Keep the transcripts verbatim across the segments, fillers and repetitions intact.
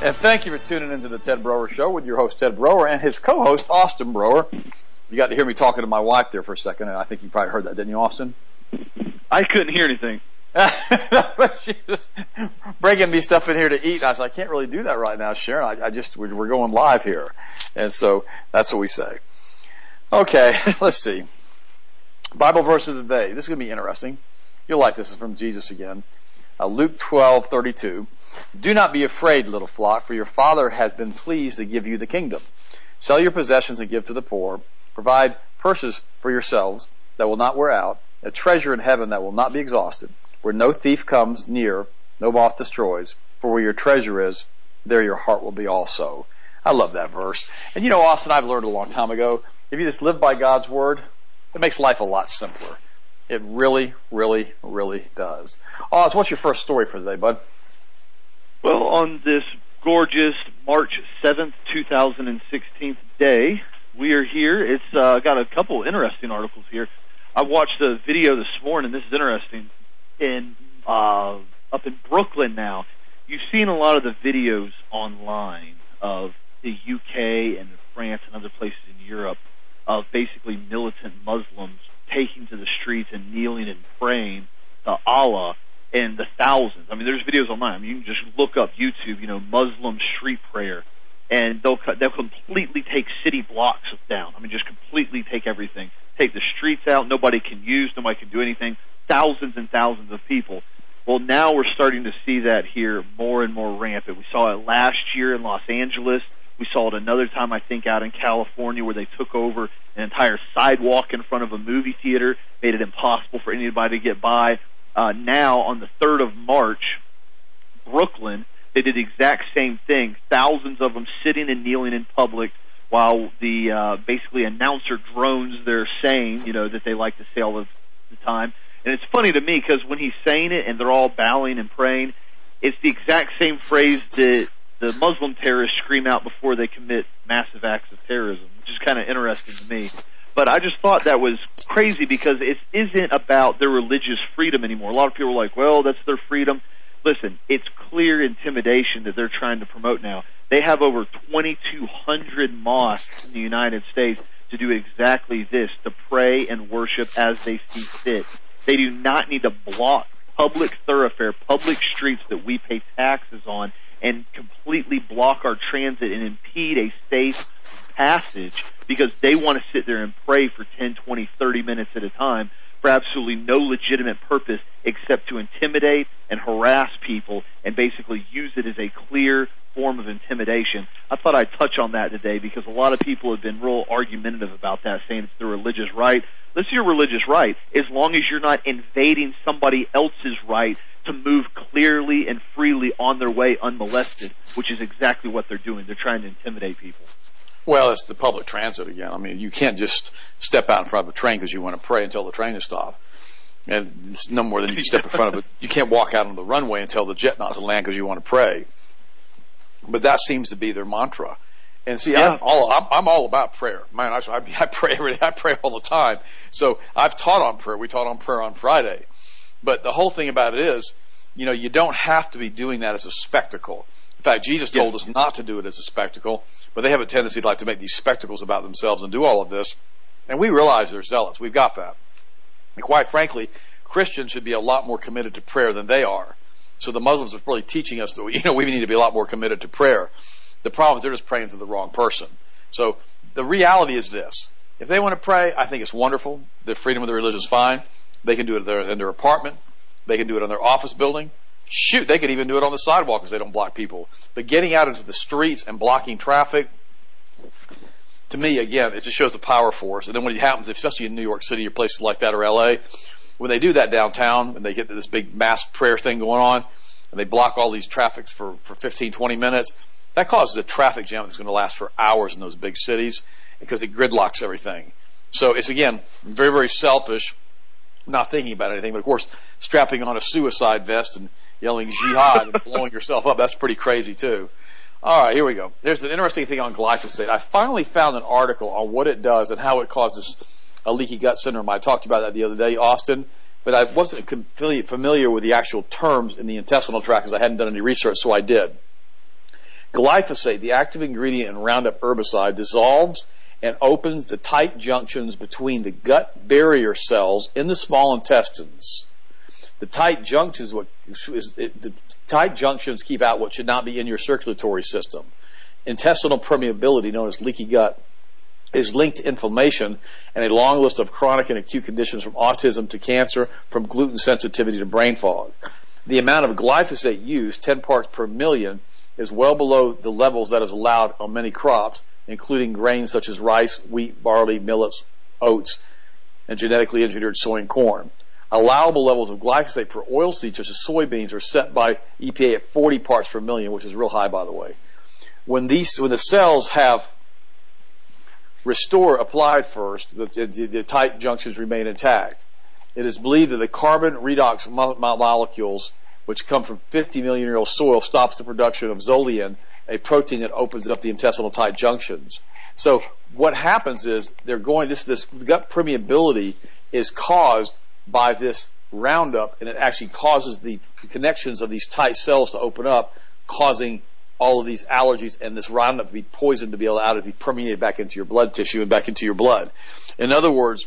And thank you for tuning into the Ted Broer Show with your host, Ted Broer, and his co-host, Austin Broer. You got to hear me talking to my wife there for a second, and I think you probably heard that, didn't you, Austin? I couldn't hear anything. She was bringing me stuff in here to eat, and I was like, I can't really do that right now, Sharon. I, I just, we're, we're going live here. And so that's what we say. Okay, let's see. Bible verse of the day. This is going to be interesting. You'll like this. It's from Jesus again. Uh, Luke twelve thirty-two. Do not be afraid, little flock, for your Father has been pleased to give you the kingdom. Sell your possessions and give to the poor. Provide purses for yourselves that will not wear out, a treasure in heaven that will not be exhausted, where no thief comes near, no moth destroys. For where your treasure is, there your heart will be also. I love that verse. And you know, Austin, I've learned a long time ago, if you just live by God's word, it makes life a lot simpler. It really, really, really does. Oz, what's your first story for today, bud? Well, on this gorgeous March seventh, two thousand sixteen day, we are here. It's uh, got a couple interesting articles here. I watched a video this morning. This is interesting. In uh, up in Brooklyn now, you've seen a lot of the videos online of the U K and France and other places in Europe of basically militant Muslims taking to the streets and kneeling and praying to Allah in the thousands. I mean, there's videos online. I mean, you can just look up YouTube, you know, Muslim street prayer, and they'll they'll completely take city blocks down. I mean, just completely take everything, take the streets out. Nobody can use, nobody can do anything. Thousands and thousands of people. Well, now we're starting to see that here more and more rampant. We saw it last year in Los Angeles. We saw it another time, I think, out in California, where they took over an entire sidewalk in front of a movie theater, made it impossible for anybody to get by. Uh, now, on the third of March, Brooklyn, they did the exact same thing. Thousands of them sitting and kneeling in public while the uh, basically announcer drones their saying, you know, that they like to say all of the time. And it's funny to me because when he's saying it and they're all bowing and praying, it's the exact same phrase that the Muslim terrorists scream out before they commit massive acts of terrorism, which is kind of interesting to me. But I just thought that was crazy because it isn't about their religious freedom anymore. A lot of people are like, well, that's their freedom. Listen, it's clear intimidation that they're trying to promote now. They have over twenty-two hundred mosques in the United States to do exactly this, to pray and worship as they see fit. They do not need to block public thoroughfare, public streets that we pay taxes on, and completely block our transit and impede a safe passage because they want to sit there and pray for ten, twenty, thirty minutes at a time for absolutely no legitimate purpose except to intimidate and harass people and basically use it as a clear form of intimidation. I thought I'd touch on that today because a lot of people have been real argumentative about that, saying it's their religious right. This is your religious right as long as you're not invading somebody else's right to move clearly and freely on their way unmolested, which is exactly what they're doing. They're trying to intimidate people. Well, it's the public transit again. I mean, you can't just step out in front of a train because you want to pray until the train is stopped. And it's no more than you can step in front of it. You can't walk out on the runway and tell the jet not to land because you want to pray. But that seems to be their mantra. And see, yeah. I'm all I'm, I'm all about prayer. Man, I, I pray every day. I pray all the time. So I've taught on prayer. We taught on prayer on Friday. But the whole thing about it is, you know, you don't have to be doing that as a spectacle. In fact, Jesus told yeah. us not to do it as a spectacle, but they have a tendency to like to make these spectacles about themselves and do all of this. And we realize they're zealots. We've got that. And quite frankly, Christians should be a lot more committed to prayer than they are. So the Muslims are really teaching us that, you know, we need to be a lot more committed to prayer. The problem is they're just praying to the wrong person. So the reality is this. If they want to pray, I think it's wonderful. Their freedom of their religion is fine. They can do it in their, in their apartment. They can do it in their office building. Shoot, they could even do it on the sidewalk because they don't block people. But getting out into the streets and blocking traffic, to me, again, it just shows the power force. And then when it happens, especially in New York City or places like that or L A, when they do that downtown and they get this big mass prayer thing going on and they block all these traffics for, for fifteen, twenty minutes, that causes a traffic jam that's going to last for hours in those big cities because it gridlocks everything. So it's, again, very, very selfish, not thinking about anything. But, of course, strapping on a suicide vest and yelling jihad and blowing yourself up, that's pretty crazy, too. All right, here we go. There's an interesting thing on glyphosate. I finally found an article on what it does and how it causes a leaky gut syndrome. I talked about that the other day, Austin, but I wasn't familiar with the actual terms in the intestinal tract because I hadn't done any research, so I did. Glyphosate, the active ingredient in Roundup herbicide, dissolves and opens the tight junctions between the gut barrier cells in the small intestines. The tight junctions, what is it, the tight junctions keep out what should not be in your circulatory system. Intestinal permeability, known as leaky gut, is linked to inflammation and a long list of chronic and acute conditions from autism to cancer, from gluten sensitivity to brain fog. The amount of glyphosate used, ten parts per million, is well below the levels that is allowed on many crops, including grains such as rice, wheat, barley, millets, oats, and genetically engineered soy and corn. Allowable levels of glyphosate for oilseeds such as soybeans are set by E P A at forty parts per million, which is real high, by the way. When these, when the cells have Restore applied first, the, the, the tight junctions remain intact. It is believed that the carbon redox mo- molecules, which come from fifty million year old soil, stops the production of zolein, a protein that opens up the intestinal tight junctions. So what happens is they're going, this, this gut permeability is caused by this Roundup, and it actually causes the connections of these tight cells to open up, causing all of these allergies and this Roundup to be poisoned, to be allowed to be permeated back into your blood tissue and back into your blood. In other words,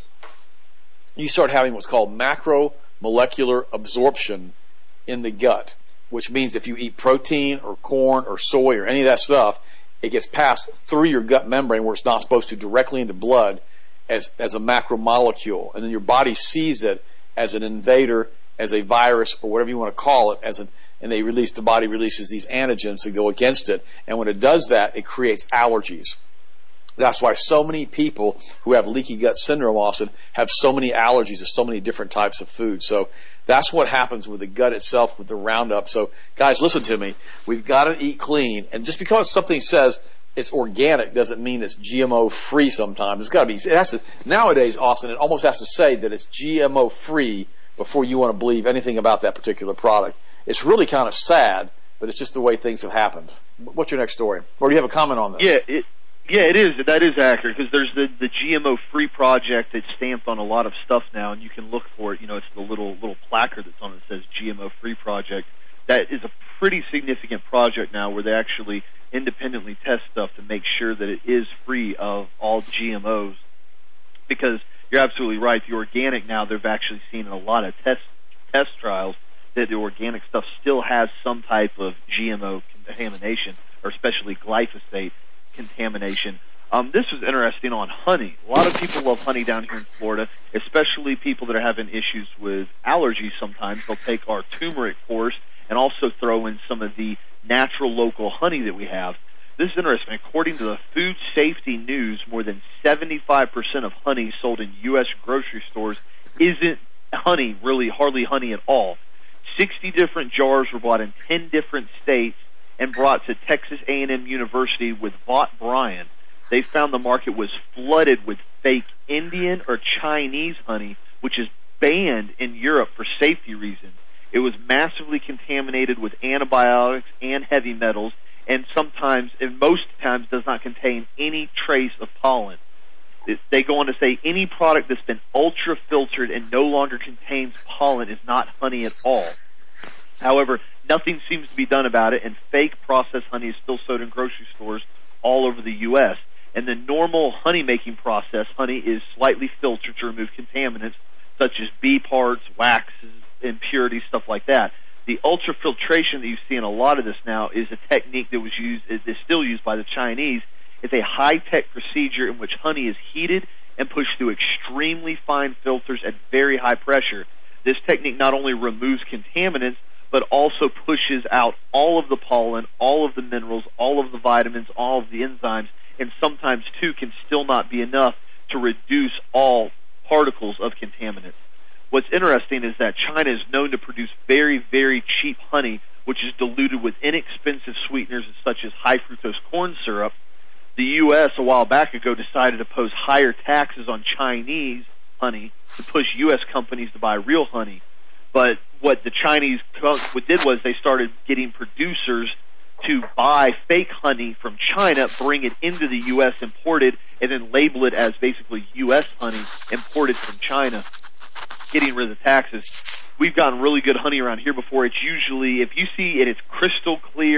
you start having what's called macromolecular absorption in the gut, which means if you eat protein or corn or soy or any of that stuff, it gets passed through your gut membrane where it's not supposed to, directly into blood as, as a macromolecule. And then your body sees it as an invader, as a virus, or whatever you want to call it, as an and they release, the body releases these antigens to go against it. And when it does that, it creates allergies. That's why so many people who have leaky gut syndrome, Austin, have so many allergies to so many different types of food. So that's what happens with the gut itself, with the Roundup. So guys, listen to me. We've got to eat clean. And just because something says it's organic doesn't mean it's G M O free sometimes. It's got to be, it has to, nowadays, Austin, it almost has to say that it's G M O free before you want to believe anything about that particular product. It's really kind of sad, but it's just the way things have happened. What's your next story? Or do you have a comment on this? Yeah, it, yeah, it is. That is accurate, because there's the, the G M O-free project that's stamped on a lot of stuff now, and you can look for it. You know, it's the little little placard that's on it that says G M O-free project. That is a pretty significant project now, where they actually independently test stuff to make sure that it is free of all G M Os. Because you're absolutely right. The organic now, they've actually seen in a lot of test test trials that the organic stuff still has some type of G M O contamination, or especially glyphosate contamination. Um, this was interesting on honey. A lot of people love honey down here in Florida, especially people that are having issues with allergies sometimes. They'll take our turmeric course and also throw in some of the natural local honey that we have. This is interesting. According to the Food Safety News, more than seventy-five percent of honey sold in U S grocery stores isn't honey, really hardly honey at all. sixty different jars were bought in ten different states and brought to Texas A and M University with Vaught Bryan. They found the market was flooded with fake Indian or Chinese honey, which is banned in Europe for safety reasons. It was massively contaminated with antibiotics and heavy metals, and sometimes, and most times, does not contain any trace of pollen. They go on to say any product that's been ultra-filtered and no longer contains pollen is not honey at all. However, nothing seems to be done about it, and fake processed honey is still sold in grocery stores all over the U S And the normal honey-making process, honey is slightly filtered to remove contaminants such as bee parts, waxes, impurities, stuff like that. The ultrafiltration that you see in a lot of this now is a technique that was used, is still used by the Chinese. It's a high-tech procedure in which honey is heated and pushed through extremely fine filters at very high pressure. This technique not only removes contaminants, but also pushes out all of the pollen, all of the minerals, all of the vitamins, all of the enzymes, and sometimes, too, can still not be enough to reduce all particles of contaminants. What's interesting is that China is known to produce very, very cheap honey, which is diluted with inexpensive sweeteners such as high fructose corn syrup. The U S a while back ago decided to pose higher taxes on Chinese honey to push U S companies to buy real honey. But what the Chinese what did was they started getting producers to buy fake honey from China, bring it into the U S, imported, and then label it as basically U S honey imported from China, getting rid of the taxes. We've gotten really good honey around here before. It's usually, if you see it, it's crystal clear,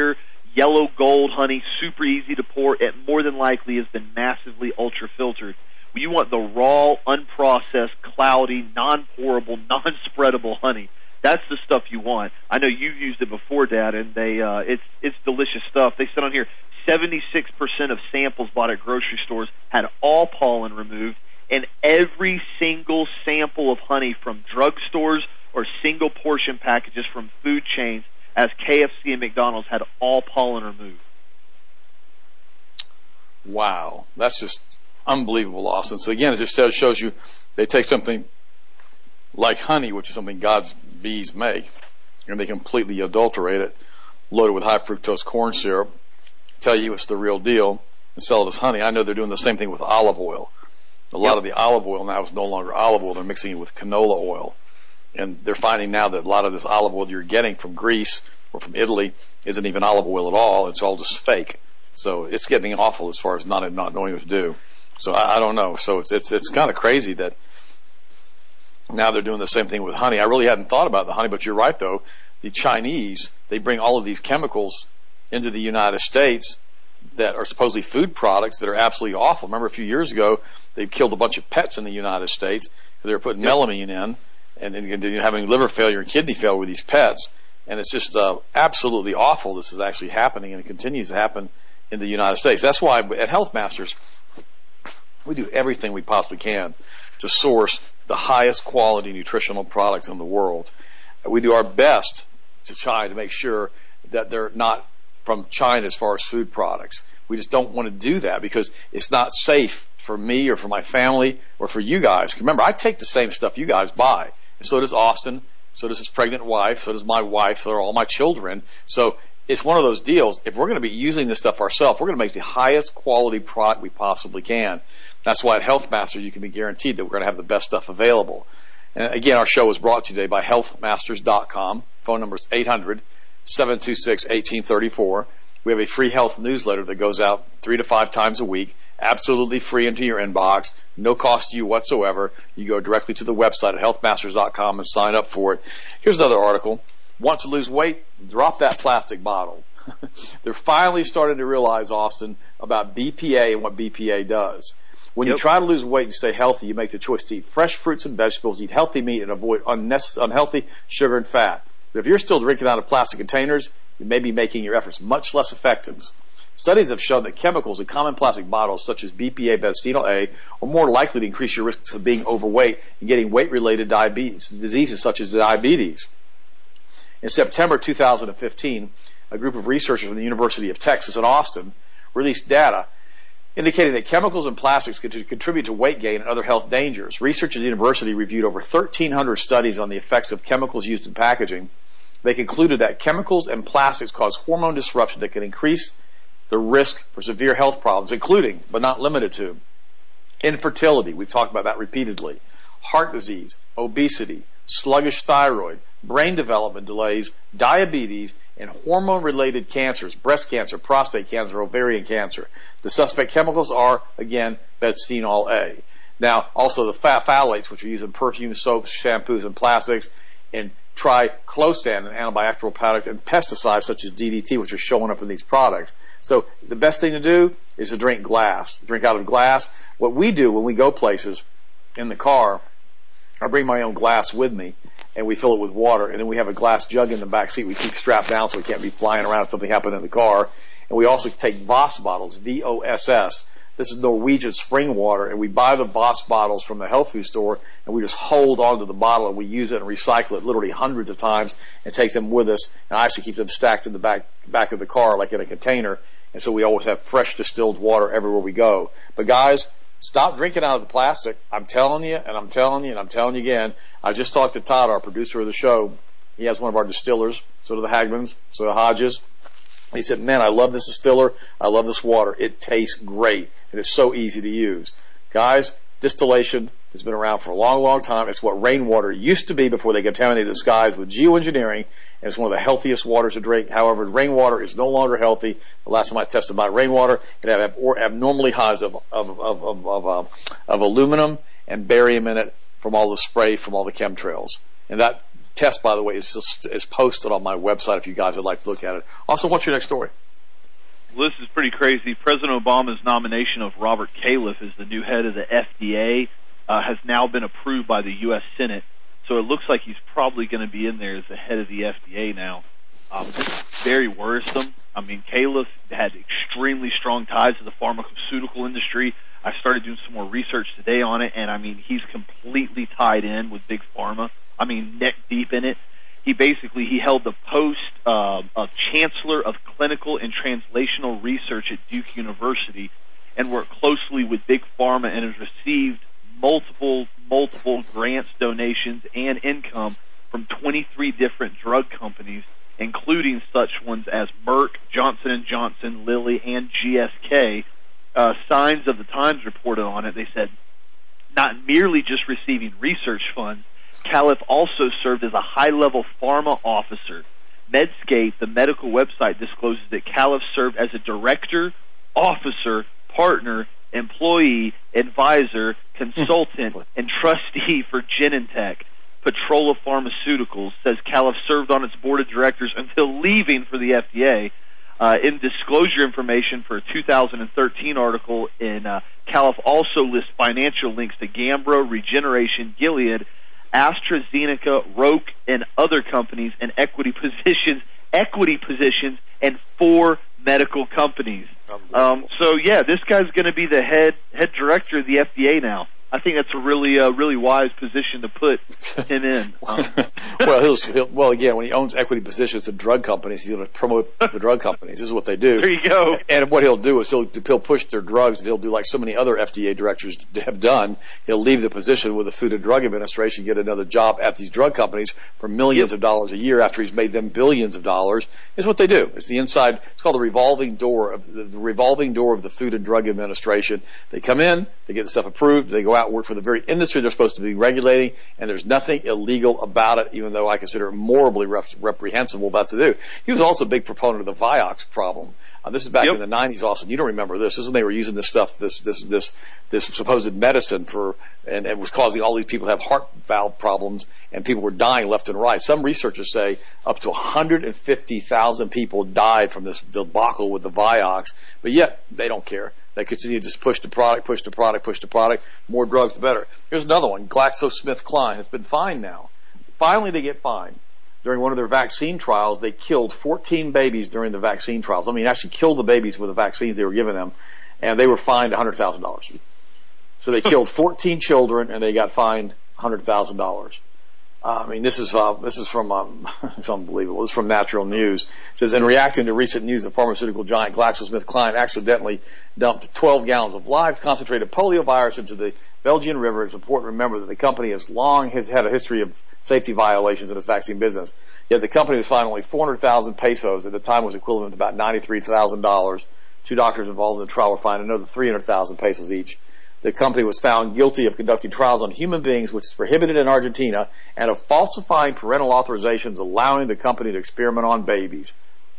yellow gold honey, super easy to pour. It more than likely has been massively ultra-filtered. You want the raw, unprocessed, cloudy, non-pourable, non-spreadable honey. That's the stuff you want. I know you've used it before, Dad, and they uh, it's it's delicious stuff. They said on here seventy-six percent of samples bought at grocery stores had all pollen removed, and every single sample of honey from drugstores or single portion packages from food chains as K F C and McDonald's had all pollen removed. Wow. That's just unbelievable, Austin. So again, it just shows you they take something like honey, which is something God's bees make, and they completely adulterate it, load it with high fructose corn syrup, tell you it's the real deal, and sell it as honey. I know they're doing the same thing with olive oil. A lot yep. of the olive oil now is no longer olive oil. They're mixing it with canola oil. And they're finding now that a lot of this olive oil you're getting from Greece or from Italy isn't even olive oil at all. It's all just fake. So it's getting awful as far as not not knowing what to do. So I, I don't know. So it's it's it's kind of crazy that now they're doing the same thing with honey. I really hadn't thought about the honey, but you're right, though. The Chinese, they bring all of these chemicals into the United States that are supposedly food products that are absolutely awful. Remember a few years ago, they killed a bunch of pets in the United States because they were putting yep. melamine in and, and, and having liver failure and kidney failure with these pets. And it's just uh, absolutely awful this is actually happening, and it continues to happen in the United States. That's why at Health Masters, we do everything we possibly can to source the highest quality nutritional products in the world. We do our best to try to make sure that they're not from China as far as food products. We just don't want to do that because it's not safe for me or for my family or for you guys. Remember, I take the same stuff you guys buy, and so does Austin, so does his pregnant wife, so does my wife, so are all my children. So it's one of those deals. If we're going to be using this stuff ourselves, we're going to make the highest quality product we possibly can. That's why at Health Masters you can be guaranteed that we're going to have the best stuff available. And again, our show is brought to you today by health masters dot com. Phone number is eight hundred, seven two six, one eight three four. We have a free health newsletter that goes out three to five times a week, absolutely free into your inbox, no cost to you whatsoever. You go directly to the website at health masters dot com and sign up for it. Here's another article. Want to lose weight? Drop that plastic bottle. They're finally starting to realize, Austin, about B P A and what B P A does. When yep. you try to lose weight and stay healthy, you make the choice to eat fresh fruits and vegetables, eat healthy meat, and avoid unnecess- unhealthy sugar and fat. But if you're still drinking out of plastic containers, you may be making your efforts much less effective. Studies have shown that chemicals in common plastic bottles, such as B P A, bisphenol A, are more likely to increase your risks of being overweight and getting weight-related diabetes, diseases such as diabetes. In September two thousand fifteen, a group of researchers from the University of Texas at Austin released data indicating that chemicals in plastics could contribute to weight gain and other health dangers. Researchers at the university reviewed over thirteen hundred studies on the effects of chemicals used in packaging. They concluded that chemicals and plastics cause hormone disruption that can increase the risk for severe health problems, including, but not limited to, infertility, we've talked about that repeatedly, heart disease, obesity, sluggish thyroid, brain development delays, diabetes, and hormone-related cancers, breast cancer, prostate cancer, ovarian cancer. The suspect chemicals are, again, bisphenol A. Now, also the phthalates, which are used in perfumes, soaps, shampoos, and plastics, and triclosan, an antibacterial product, and pesticides such as D D T, which are showing up in these products. So the best thing to do is to drink glass. Drink out of glass. What we do when we go places in the car, I bring my own glass with me, and we fill it with water, and then we have a glass jug in the back seat we keep strapped down so we can't be flying around if something happened in the car. And we also take Voss bottles, V O S S. This is Norwegian spring water, and we buy the Voss bottles from the health food store, and we just hold onto the bottle, and we use it and recycle it literally hundreds of times and take them with us. And I actually keep them stacked in the back back of the car like in a container, and so we always have fresh distilled water everywhere we go. But guys, stop drinking out of the plastic. I'm telling you, and I'm telling you, and I'm telling you again. I just talked to Todd, our producer of the show. He has one of our distillers. So do the Hagmans, so the Hodges. He said, man, I love this distiller. I love this water. It tastes great, and it's so easy to use. Guys, distillation has been around for a long, long time. It's what rainwater used to be before they contaminated the skies with geoengineering, and it's one of the healthiest waters to drink. However, rainwater is no longer healthy. The last time I tested my rainwater, it had abnormally highs of, of, of, of, of, uh, of aluminum and barium in it from all the spray, from all the chemtrails. And that test, by the way, is, is posted on my website if you guys would like to look at it. Also, what's your next story? Well, this is pretty crazy. President Obama's nomination of Robert Califf as the new head of the F D A uh, has now been approved by the U S Senate. So it looks like he's probably going to be in there as the head of the F D A now. Um, this is very worrisome. I mean, Califf had extremely strong ties to the pharmaceutical industry. I started doing some more research today on it, and I mean, he's completely tied in with Big Pharma. I mean, neck deep in it. He basically, he held the post uh, of Chancellor of Clinical and Translational Research at Duke University and worked closely with Big Pharma and has received multiple, multiple grants, donations, and income from twenty-three different drug companies, including such ones as Merck, Johnson and Johnson, Lilly, and G S K. Uh, Signs of the Times reported on it. They said, not merely just receiving research funds, Califf also served as a high-level pharma officer. Medscape, the medical website, discloses that Califf served as a director, officer, partner, employee, advisor, consultant, and trustee for Genentech. Petrola Pharmaceuticals says Califf served on its board of directors until leaving for the F D A. Uh, in disclosure information for a two thousand thirteen article, in uh, Califf also lists financial links to Gambro, Regeneration, Gilead, AstraZeneca, Roche, and other companies, and equity positions, equity positions, and four medical companies. Um, so yeah, this guy's going to be the head head director of the F D A now. I think that's a really, uh, really wise position to put him in. Um, well, he'll, he'll, well, again, when he owns equity positions in drug companies, he's going to promote the drug companies. This is what they do. There you go. And what he'll do is he'll he'll push their drugs. And he'll do like so many other F D A directors have done. He'll leave the position with the Food and Drug Administration, get another job at these drug companies for millions yep. of dollars a year after he's made them billions of dollars. Is what they do. It's the inside. It's called the revolving door of the, the revolving door of the Food and Drug Administration. They come in, they get the stuff approved, they go out and work for the very industry they're supposed to be regulating, and there's nothing illegal about it, even though I consider it morally rep- reprehensible about to do. He was also a big proponent of the Vioxx problem. Uh, this is back yep. in the nineties, Austin. You don't remember this. This is when they were using this stuff, this this this this supposed medicine for, and it was causing all these people to have heart valve problems, and people were dying left and right. Some researchers say up to one hundred fifty thousand people died from this debacle with the Vioxx, but yet they don't care. They continue to just push the product, push the product, push the product. More drugs, the better. Here's another one. GlaxoSmithKline has been fined now. Finally, they get fined. During one of their vaccine trials, they killed fourteen babies during the vaccine trials. I mean, actually killed the babies with the vaccines they were giving them, and they were fined one hundred thousand dollars. So they killed fourteen children, and they got fined one hundred thousand dollars. Uh, I mean, this is uh, this is from um, it's unbelievable. This is from Natural News. It says, in reacting to recent news that pharmaceutical giant GlaxoSmithKline accidentally dumped twelve gallons of live concentrated poliovirus into the Belgian River, it's important to remember that the company has long has had a history of safety violations in its vaccine business. Yet the company was fined only four hundred thousand pesos. At the time, was equivalent to about ninety-three thousand dollars. Two doctors involved in the trial were fined another three hundred thousand pesos each. The company was found guilty of conducting trials on human beings, which is prohibited in Argentina, and of falsifying parental authorizations, allowing the company to experiment on babies.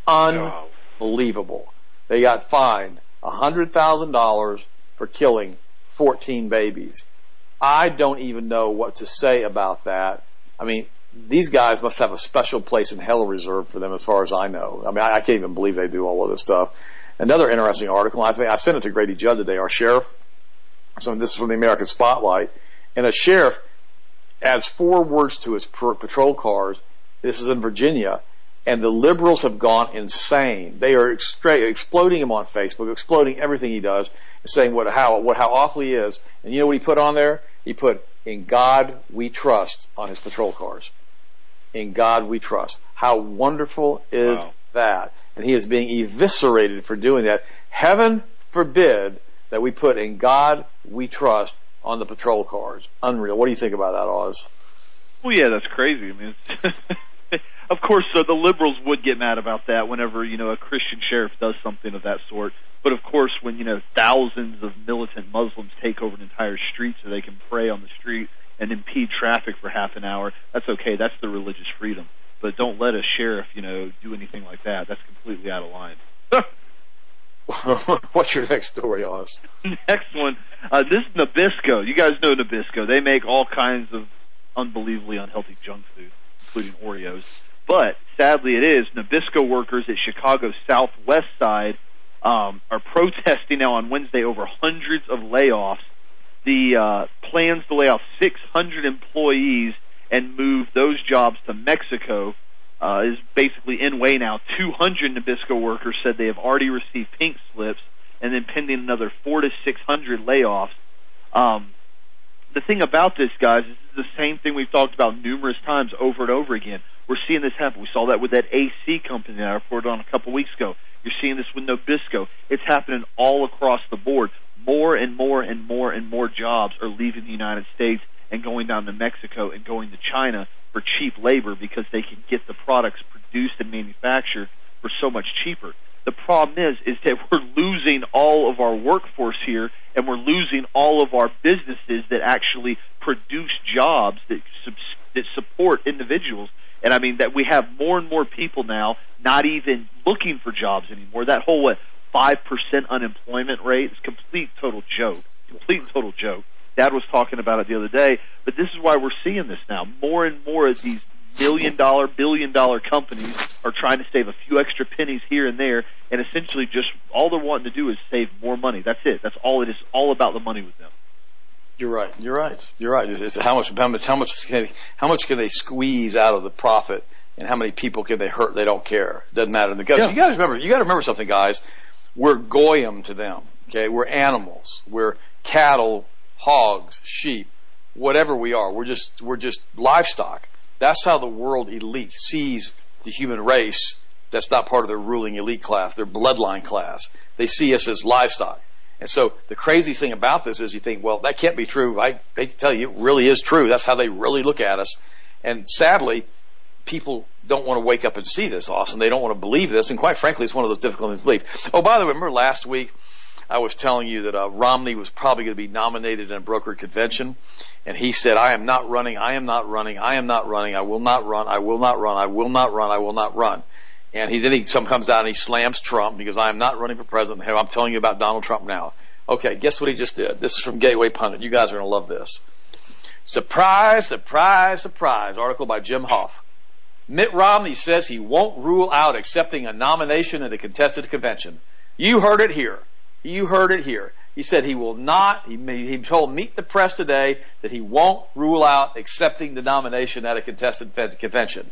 Unbelievable. They got fined one hundred thousand dollars for killing fourteen babies. I don't even know what to say about that. I mean, these guys must have a special place in hell reserved for them, as far as I know. I mean, I, I can't even believe they do all of this stuff. Another interesting article, I think I sent it to Grady Judd today, our sheriff. So this is from the American Spotlight. And a sheriff adds four words to his patrol cars. This is in Virginia. And the liberals have gone insane. They are extra- exploding him on Facebook, exploding everything he does, and saying what how what how awful he is. And you know what he put on there? He put, "In God we trust," on his patrol cars. In God we trust. How wonderful is wow. that? And he is being eviscerated for doing that. Heaven forbid that we put "In God we trust" on the patrol cars. Unreal. What do you think about that, Oz? Well, yeah, that's crazy. I mean, it's of course, so the liberals would get mad about that whenever, you know, a Christian sheriff does something of that sort. But of course, when, you know, thousands of militant Muslims take over an entire street so they can pray on the street and impede traffic for half an hour, that's okay. That's the religious freedom. But don't let a sheriff, you know, do anything like that. That's completely out of line. What's your next story, Oz? Next one. Uh, this is Nabisco. You guys know Nabisco. They make all kinds of unbelievably unhealthy junk food, including Oreos. But sadly it is, Nabisco workers at Chicago's southwest side um, are protesting now on Wednesday over hundreds of layoffs. The uh, plans to lay off six hundred employees and move those jobs to Mexico uh, is basically in way now. two hundred Nabisco workers said they have already received pink slips, and then pending another four to six hundred layoffs. Um, the thing about this, guys, is the same thing we've talked about numerous times over and over again. We're seeing this happen. We saw that with that A C company that I reported on a couple weeks ago. You're seeing this with Nabisco. It's happening all across the board. More and more and more and more jobs are leaving the United States and going down to Mexico and going to China for cheap labor because they can get the products produced and manufactured for so much cheaper. The problem is, is that we're losing all of our workforce here, and we're losing all of our businesses that actually produce jobs that that support individuals. And I mean that we have more and more people now not even looking for jobs anymore. That whole what five percent unemployment rate is a complete total joke. Complete total joke. Dad was talking about it the other day, but this is why we're seeing this now. More and more of these million dollar, billion dollar companies are trying to save a few extra pennies here and there, and essentially just all they're wanting to do is save more money. That's it. That's all it is. All about the money with them. You're right. You're right. You're right. It's, it's how much, how much, how much, can they, how much can they squeeze out of the profit, and how many people can they hurt? They don't care. It doesn't matter. Because yeah. you got to remember, you got to remember something, guys. We're goyim to them. Okay, we're animals. We're cattle, hogs, sheep, whatever we are. We're just, we're just livestock. That's how the world elite sees the human race. That's not part of their ruling elite class, their bloodline class. They see us as livestock. And so the crazy thing about this is you think, well, that can't be true. I hate to tell you, it really is true. That's how they really look at us. And sadly, people don't want to wake up and see this, Austin. They don't want to believe this. And quite frankly, it's one of those difficult things to believe. Oh, by the way, remember last week I was telling you that uh, Romney was probably going to be nominated in a brokered convention. And he said, I am not running, I am not running, I am not running, I will not run, I will not run, I will not run, I will not run. And he then he some comes out and he slams Trump because I am not running for president. Hey, I'm telling you about Donald Trump now. Okay, guess what he just did? This is from Gateway Pundit. You guys are going to love this. Surprise, surprise, surprise. Article by Jim Hoff. Mitt Romney says he won't rule out accepting a nomination in a contested convention. You heard it here. You heard it here. He said he will not, he, he told Meet the Press today that he won't rule out accepting the nomination at a contested convention.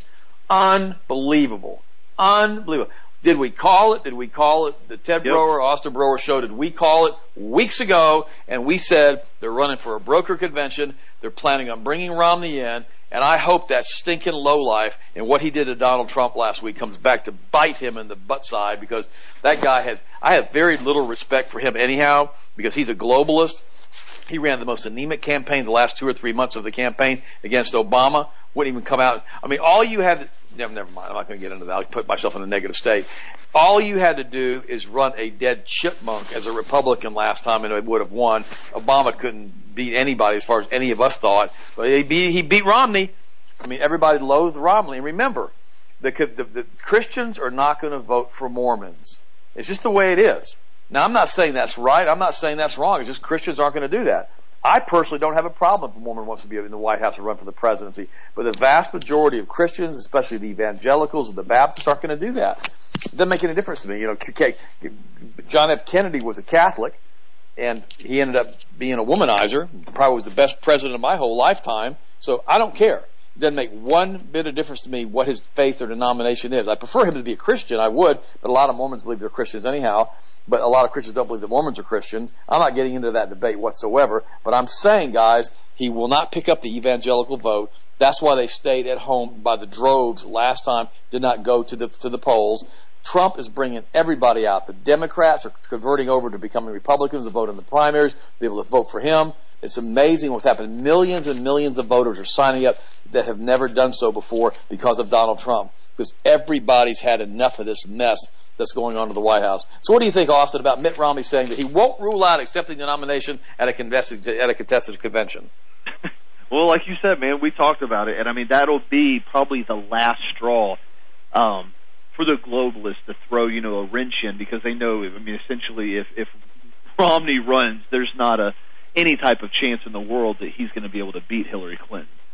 Unbelievable. Unbelievable. Did we call it? Did we call it? The Ted yep. Broer, Austin Broer show, did we call it weeks ago? And we said they're running for a broker convention. They're planning on bringing Romney in. And I hope that stinking lowlife and what he did to Donald Trump last week comes back to bite him in the butt side, because that guy has, I have very little respect for him anyhow, because he's a globalist. He ran the most anemic campaign the last two or three months of the campaign against Obama. Wouldn't even come out. I mean, all you had to, never, never mind. I'm not going to get into that. I'll put myself in a negative state. All you had to do is run a dead chipmunk as a Republican last time, and it would have won. Obama couldn't beat anybody as far as any of us thought. But he beat, he beat Romney. I mean, everybody loathed Romney. And remember, the, the, the Christians are not going to vote for Mormons. It's just the way it is. Now, I'm not saying that's right. I'm not saying that's wrong. It's just Christians aren't going to do that. I personally don't have a problem if a woman wants to be in the White House and run for the presidency. But the vast majority of Christians, especially the evangelicals and the Baptists, aren't going to do that. It doesn't make any difference to me. You know, John F. Kennedy was a Catholic, and he ended up being a womanizer. Probably was the best president of my whole lifetime. So I don't care. It doesn't make one bit of difference to me what his faith or denomination is. I prefer him to be a Christian, I would, but a lot of Mormons believe they're Christians anyhow. But a lot of Christians don't believe that Mormons are Christians. I'm not getting into that debate whatsoever. But I'm saying, guys, he will not pick up the evangelical vote. That's why they stayed at home by the droves last time, did not go to the to the polls. Trump is bringing everybody out. The Democrats are converting over to becoming Republicans to vote in the primaries, be able to vote for him. It's amazing what's happened. Millions and millions of voters are signing up that have never done so before because of Donald Trump. Because everybody's had enough of this mess that's going on to the White House. So what do you think, Austin, about Mitt Romney saying that he won't rule out accepting the nomination at a contested, at a contested convention? Well, like you said, man, we talked about it. And, I mean, that'll be probably the last straw um, for the globalists to throw, you know, a wrench in, because they know, I mean, essentially if, if Romney runs, there's not a any type of chance in the world that he's going to be able to beat Hillary Clinton.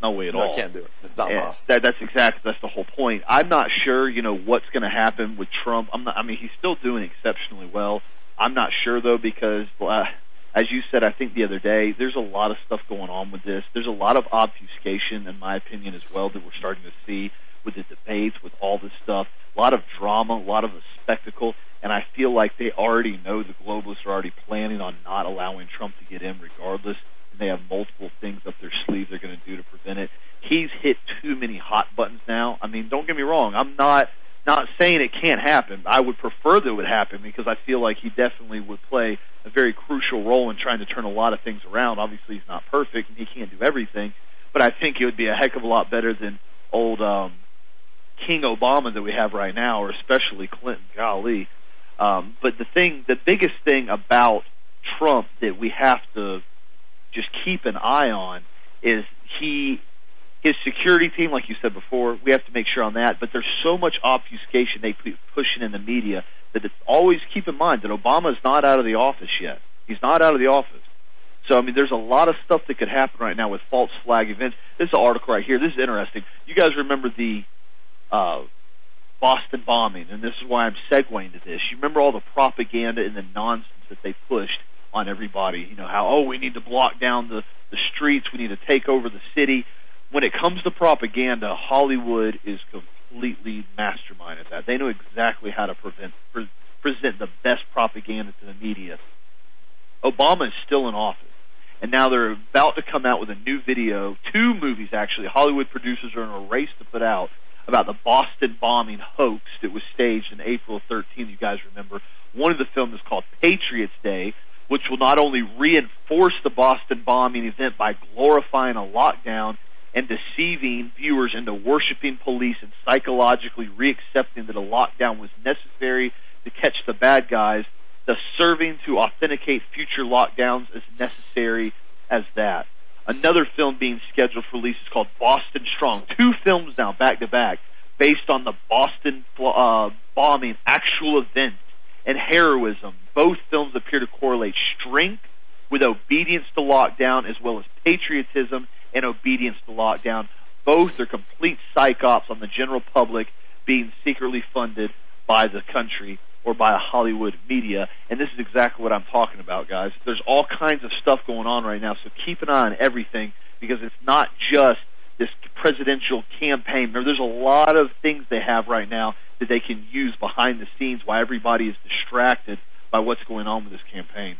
No way at no, all. I can't do it. It's not possible. That, that's exactly, that's the whole point. I'm not sure, you know, what's going to happen with Trump. I'm not, I mean, he's still doing exceptionally well. I'm not sure, though, because, uh, as you said, I think the other day, there's a lot of stuff going on with this. There's a lot of obfuscation, in my opinion, as well, that we're starting to see with the debates, with all this stuff. A lot of drama, a lot of a spectacle, and I feel like they already know, the globalists are already planning on not allowing Trump to get in regardless, and they have multiple things up their sleeve they're going to do to prevent it. He's hit too many hot buttons now. I mean, don't get me wrong, I'm not not saying it can't happen. I would prefer that it would happen because I feel like he definitely would play a very crucial role in trying to turn a lot of things around. Obviously, he's not perfect, and he can't do everything, but I think it would be a heck of a lot better than old um, King Obama that we have right now, or especially Clinton. Golly. Um, but the thing, the biggest thing about Trump that we have to just keep an eye on is he, his security team, like you said before, we have to make sure on that, but there's so much obfuscation they put pushing in the media that it's always keep in mind that Obama is not out of the office yet. He's not out of the office. So, I mean, there's a lot of stuff that could happen right now with false flag events. This is an article right here. This is interesting. You guys remember the uh, Boston bombing, and this is why I'm segueing to this. You remember all the propaganda and the nonsense that they pushed on everybody. You know, how, oh, we need to block down the, the streets, we need to take over the city. When it comes to propaganda, Hollywood is completely mastermind at that. They know exactly how to prevent, pre- present the best propaganda to the media. Obama is still in office, and now they're about to come out with a new video, two movies actually, Hollywood producers are in a race to put out, about the Boston bombing hoax that was staged in April thirteenth, you guys remember. One of the films is called Patriots Day, which will not only reinforce the Boston bombing event by glorifying a lockdown and deceiving viewers into worshiping police and psychologically re-accepting that a lockdown was necessary to catch the bad guys, the serving to authenticate future lockdowns as necessary as that. Another film being scheduled for release is called Boston Strong. Two films now, back-to-back, based on the Boston uh, bombing actual event and heroism. Both films appear to correlate strength with obedience to lockdown as well as patriotism and obedience to lockdown. Both are complete psychops on the general public being secretly funded by the country or by a Hollywood media, and this is exactly what I'm talking about, guys. There's all kinds of stuff going on right now, so keep an eye on everything, because it's not just this presidential campaign. There's a lot of things they have right now that they can use behind the scenes while everybody is distracted by what's going on with this campaign.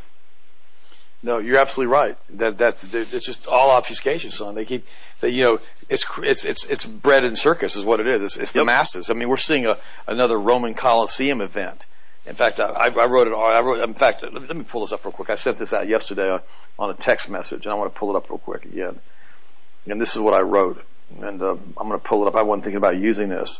No, you're absolutely right. That that's it's just all obfuscation, son. They keep, they, you know, it's it's it's it's bread and circus is what it is. It's, it's the yep. masses. I mean, we're seeing a another Roman Colosseum event. In fact, I, I wrote it. I wrote. In fact, let me, let me pull this up real quick. I sent this out yesterday on, on a text message, and I want to pull it up real quick again. And this is what I wrote. And uh, I'm going to pull it up. I wasn't thinking about using this.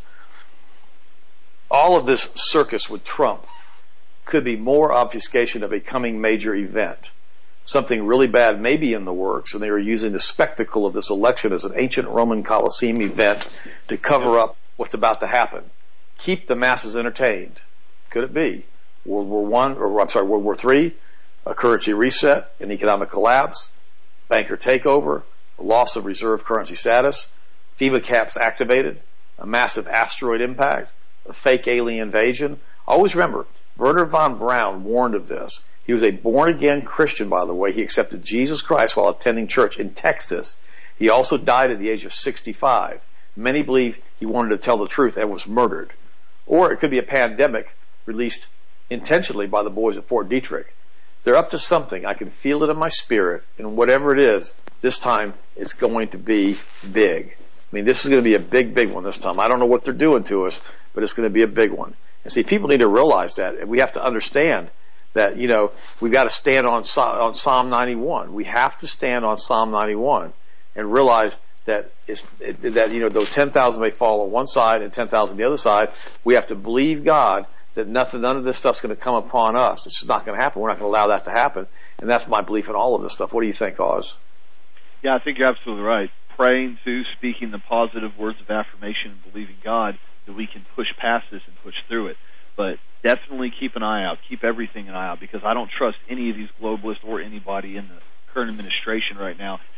All of this circus with Trump could be more obfuscation of a coming major event. Something really bad may be in the works, and they are using the spectacle of this election as an ancient Roman Colosseum event to cover up what's about to happen. Keep the masses entertained. Could it be World War One, or I'm sorry, World War Three, a currency reset, an economic collapse, banker takeover, a loss of reserve currency status, FEMA caps activated, a massive asteroid impact, a fake alien invasion? Always remember, Wernher von Braun warned of this. He was a born-again Christian, by the way. He accepted Jesus Christ while attending church in Texas. He also died at the age of sixty-five. Many believe he wanted to tell the truth and was murdered. Or it could be a pandemic released intentionally by the boys at Fort Detrick. They're up to something. I can feel it in my spirit. And whatever it is, this time it's going to be big. I mean, this is going to be a big, big one this time. I don't know what they're doing to us, but it's going to be a big one. And see, people need to realize that, and we have to understand that, you know, we've got to stand on, on Psalm ninety-one. We have to stand on Psalm ninety-one and realize that it's, that, you know, though ten thousand may fall on one side and ten thousand on the other side, we have to believe God that nothing, none of this stuff's going to come upon us. It's just not going to happen. We're not going to allow that to happen. And that's my belief in all of this stuff. What do you think, Oz? Yeah, I think you're absolutely right. Praying to, speaking the positive words of affirmation and believing God that we can push past this and push through it. But definitely keep an eye out. Keep everything an eye out, because I don't trust any of these globalists or anybody in the current administration right now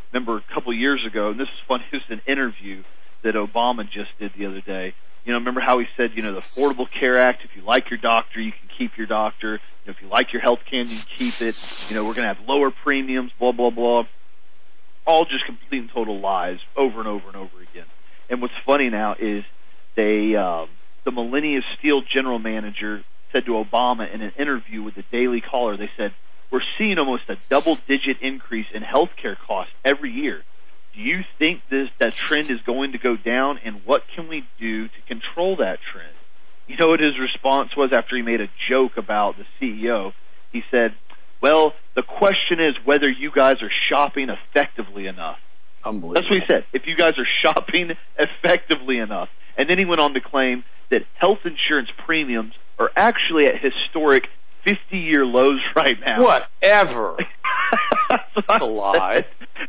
remember a couple of years ago, and this is funny, it was an interview that Obama just did the other day. You know, remember how he said, you know, the Affordable Care Act, if you like your doctor, you can keep your doctor. You know, if you like your health care, you can keep it. You know, we're going to have lower premiums, blah, blah, blah. All just complete and total lies over and over and over again. And what's funny now is they, um, the Millennium Steel general manager said to Obama in an interview with the Daily Caller, they said, we're seeing almost a double-digit increase in health care costs every year. Do you think this that trend is going to go down, and what can we do to control that trend? You know what his response was after he made a joke about the C E O? He said, well, the question is whether you guys are shopping effectively enough. Unbelievable. That's what he said, if you guys are shopping effectively enough. And then he went on to claim that health insurance premiums are actually at historic fifty-year lows right now. Whatever. That's a lie.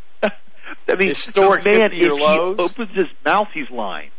I mean, historic man, fifty-year if lows? he opens his mouth, he's lying.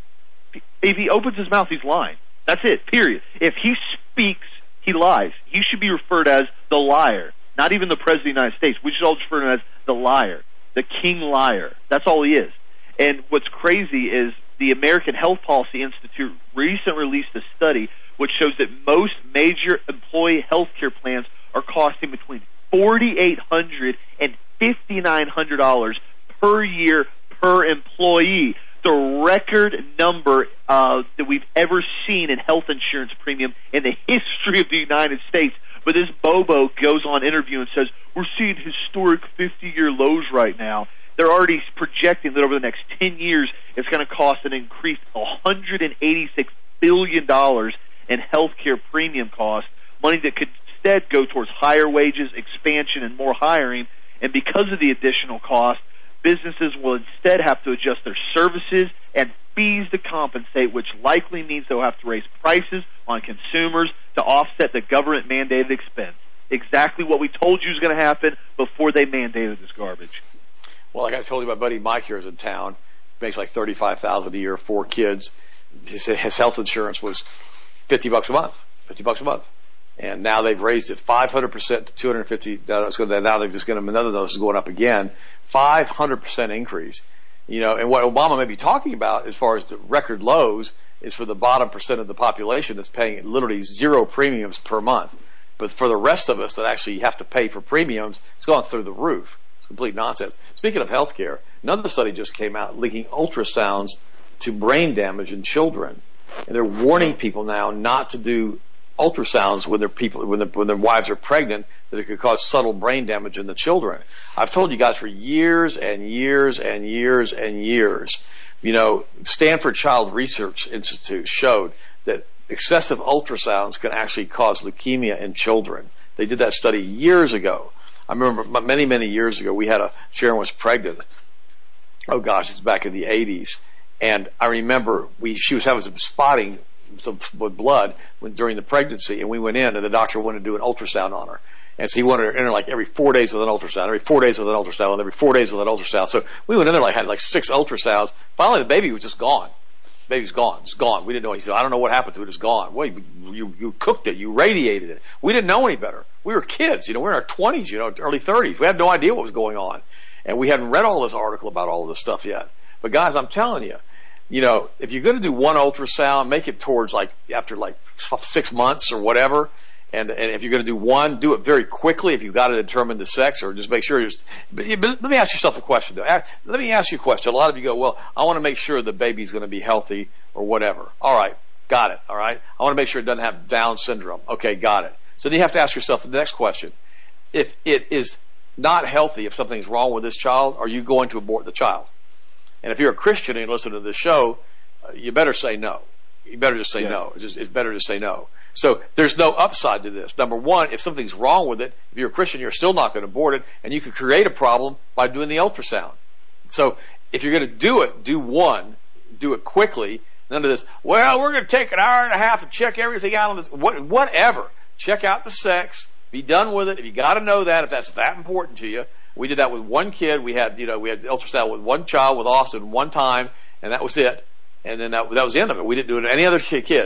If he opens his mouth, he's lying. That's it, period. If he speaks, he lies. He should be referred as the liar, not even the President of the United States. We should all refer to him as the liar, the king liar. That's all he is. And what's crazy is the American Health Policy Institute recently released a study which shows that most major employee health care plans are costing between four thousand eight hundred dollars and five thousand nine hundred dollars per year per employee. The record number uh, that we've ever seen in health insurance premium in the history of the United States. But this Bobo goes on interview and says, we're seeing historic fifty-year lows right now. They're already projecting that over the next ten years, it's going to cost an increased one hundred eighty-six billion dollars in health care premium costs, money that could instead go towards higher wages, expansion, and more hiring. And because of the additional cost, businesses will instead have to adjust their services and fees to compensate, which likely means they'll have to raise prices on consumers to offset the government-mandated expense. Exactly what we told you was going to happen before they mandated this garbage. Well, like I told you, my buddy Mike here is in town. Makes like thirty-five thousand dollars a year, four kids. His, his health insurance was fifty bucks a month. fifty bucks a month. And now they've raised it five hundred percent to two hundred fifty dollars. Now they're just going to, another dose is going up again. five hundred percent increase. You know, and what Obama may be talking about as far as the record lows is for the bottom percent of the population that's paying literally zero premiums per month. But for the rest of us that actually have to pay for premiums, it's gone through the roof. It's complete nonsense. Speaking of healthcare, another study just came out linking ultrasounds to brain damage in children. And they're warning people now not to do ultrasounds when their people when, when their wives are pregnant, that it could cause subtle brain damage in the children. I've told you guys for years and years and years and years, you know, Stanford Child Research Institute showed that excessive ultrasounds can actually cause leukemia in children. They did that study years ago. I remember many, many years ago, we had a, Sharon was pregnant. Oh gosh, it's back in the eighties. And I remember we, she was having some spotting some, with blood when, during the pregnancy, and we went in and the doctor wanted to do an ultrasound on her. And so he wanted her in there like every four days with an ultrasound, every four days with an ultrasound, and every four days with an ultrasound. So we went in there like had like six ultrasounds. Finally the baby was just gone. The baby's gone. It's gone. We didn't know. He said, I don't know what happened to it. It's gone. Well, you, you, you cooked it. You radiated it. We didn't know any better. We were kids, you know, we were in our twenties, you know, early thirties. We had no idea what was going on. And we hadn't read all this article about all of this stuff yet. But guys, I'm telling you, you know, if you're going to do one ultrasound, make it towards like after like six months or whatever. And, and if you're going to do one, do it very quickly if you've got to determine the sex, or just make sure you're. But, but let me ask yourself a question, though. Let me ask you a question. A lot of you go, well, I want to make sure the baby's going to be healthy or whatever. All right, got it. All right. I want to make sure it doesn't have Down syndrome. Okay, got it. So then you have to ask yourself the next question. If it is not healthy, if something's wrong with this child, are you going to abort the child? And if you're a Christian and you listen to this show, uh, you better say no. You better just say yeah. no. It's, just, it's better to say no. So there's no upside to this. Number one, if something's wrong with it, if you're a Christian, you're still not going to abort it, and you could create a problem by doing the ultrasound. So if you're going to do it, do one, do it quickly. None of this, well, we're going to take an hour and a half and check everything out on this. What, whatever. Check out the sex. Be done with it. If you got to know that, if that's that important to you. We did that with one kid. We had, you know, we had ultrasound with one child with Austin one time, and that was it. And then that, that was the end of it. We didn't do it with any other kids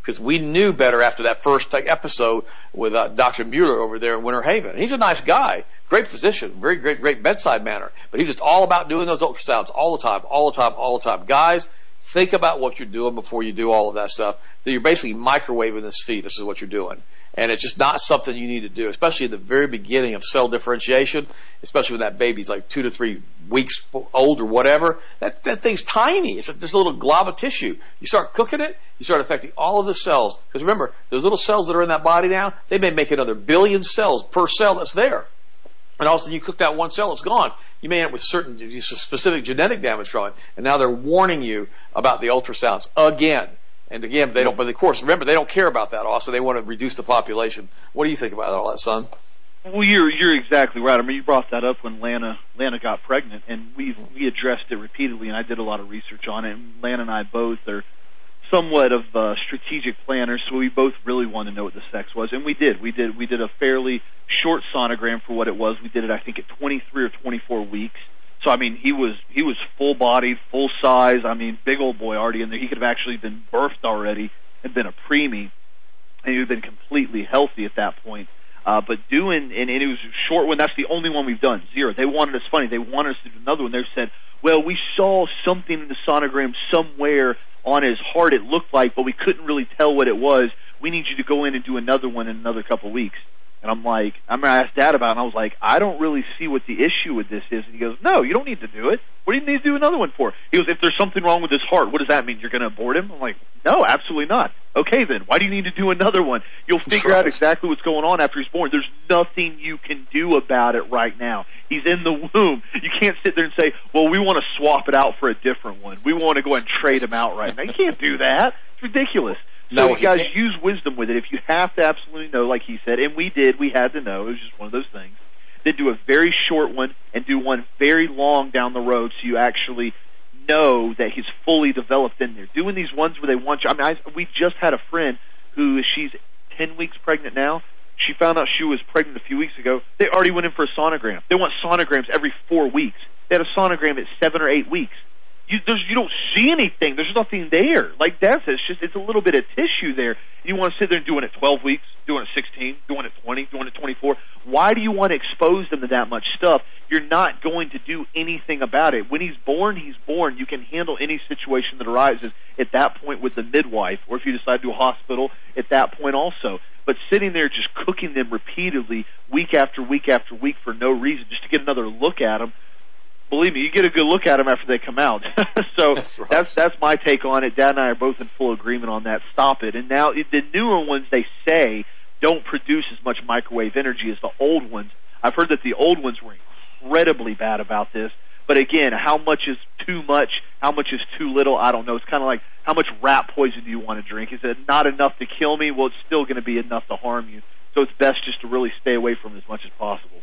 because we knew better after that first episode with uh, Doctor Mueller over there in Winter Haven. He's a nice guy, great physician, very great, great bedside manner, but he's just all about doing those ultrasounds all the time, all the time, all the time. Guys, think about what you're doing before you do all of that stuff. That you're basically microwaving this feed. This is what you're doing. And it's just not something you need to do, especially at the very beginning of cell differentiation, especially when that baby's like two to three weeks old or whatever. That, that thing's tiny. It's just a little glob of tissue. You start cooking it, you start affecting all of the cells. Because remember, those little cells that are in that body now, they may make another billion cells per cell that's there. And all of a sudden you cook that one cell, it's gone. You may end up with certain specific genetic damage from it. And now they're warning you about the ultrasounds again. And again, they don't, but of course, remember, they don't care about that also. They want to reduce the population. What do you think about all that, son? Well, you're, you're exactly right. I mean, you brought that up when Lana, Lana got pregnant, and we we addressed it repeatedly, and I did a lot of research on it. And Lana and I both are somewhat of uh, strategic planners, so we both really wanted to know what the sex was, and we did. We did. We did a fairly short sonogram for what it was. We did it, I think, at twenty-three or twenty-four weeks. So, I mean, he was he was full-bodied, full-size. I mean, big old boy already in there. He could have actually been birthed already and been a preemie, and he would have been completely healthy at that point. Uh, but doing, and, and it was a short one. That's the only one we've done, zero. They wanted us, funny, they wanted us to do another one. They said, well, we saw something in the sonogram somewhere on his heart it looked like, but we couldn't really tell what it was. We need you to go in and do another one in another couple of weeks. And I'm like, I'm going to ask Dad about it, and I was like, I don't really see what the issue with this is. And he goes, no, you don't need to do it. What do you need to do another one for? He goes, if there's something wrong with his heart, what does that mean? You're going to abort him? I'm like, no, absolutely not. Okay, then, why do you need to do another one? You'll figure out exactly what's going on after he's born. There's nothing you can do about it right now. He's in the womb. You can't sit there and say, well, we want to swap it out for a different one. We want to go and trade him out right now. You can't do that. It's ridiculous. So no, you guys use wisdom with it. If you have to absolutely know, like he said, and we did, we had to know. It was just one of those things. Then do a very short one and do one very long down the road so you actually know that he's fully developed in there. Doing these ones where they want you. I mean, I, we just had a friend who, she's ten weeks pregnant now. She found out she was pregnant a few weeks ago. They already went in for a sonogram. They want sonograms every four weeks. They had a sonogram at seven or eight weeks. You, there's, you don't see anything. There's nothing there. Like Dad says, it's just it's a little bit of tissue there. You want to sit there and doing it twelve weeks, doing it sixteen, doing it twenty, doing it twenty-four. Why do you want to expose them to that much stuff? You're not going to do anything about it. When he's born, he's born. You can handle any situation that arises at that point with the midwife, or if you decide to do a hospital, at that point also. But sitting there just cooking them repeatedly, week after week after week for no reason, just to get another look at them, believe me, you get a good look at them after they come out. so that's, right. that's that's my take on it. Dad and I are both in full agreement on that. Stop it. And now the newer ones, they say, don't produce as much microwave energy as the old ones. I've heard that the old ones were incredibly bad about this. But again, how much is too much? How much is too little? I don't know. It's kind of like, how much rat poison do you want to drink? Is it not enough to kill me? Well, it's still going to be enough to harm you. So it's best just to really stay away from it as much as possible.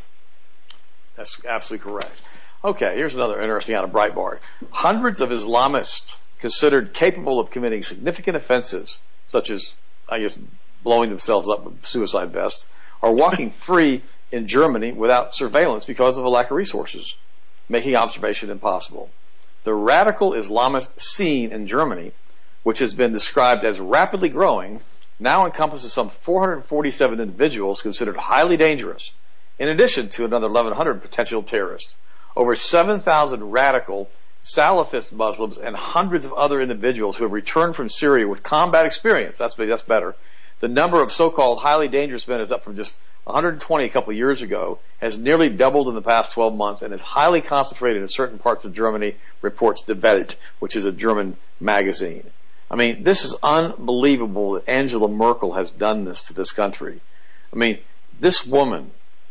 That's absolutely correct. Okay, here's another interesting out of Breitbart. Hundreds of Islamists considered capable of committing significant offenses, such as, I guess, blowing themselves up with suicide vests, are walking free in Germany without surveillance because of a lack of resources, making observation impossible. The radical Islamist scene in Germany, which has been described as rapidly growing, now encompasses some four hundred forty-seven individuals considered highly dangerous, in addition to another eleven hundred potential terrorists. Over seven thousand radical Salafist Muslims and hundreds of other individuals who have returned from Syria with combat experience. That's, that's better. The number of so-called highly dangerous men is up from just one hundred twenty a couple of years ago, has nearly doubled in the past twelve months, and is highly concentrated in certain parts of Germany, reports Die Welt, which is a German magazine. I mean, this is unbelievable that Angela Merkel has done this to this country. I mean, this woman,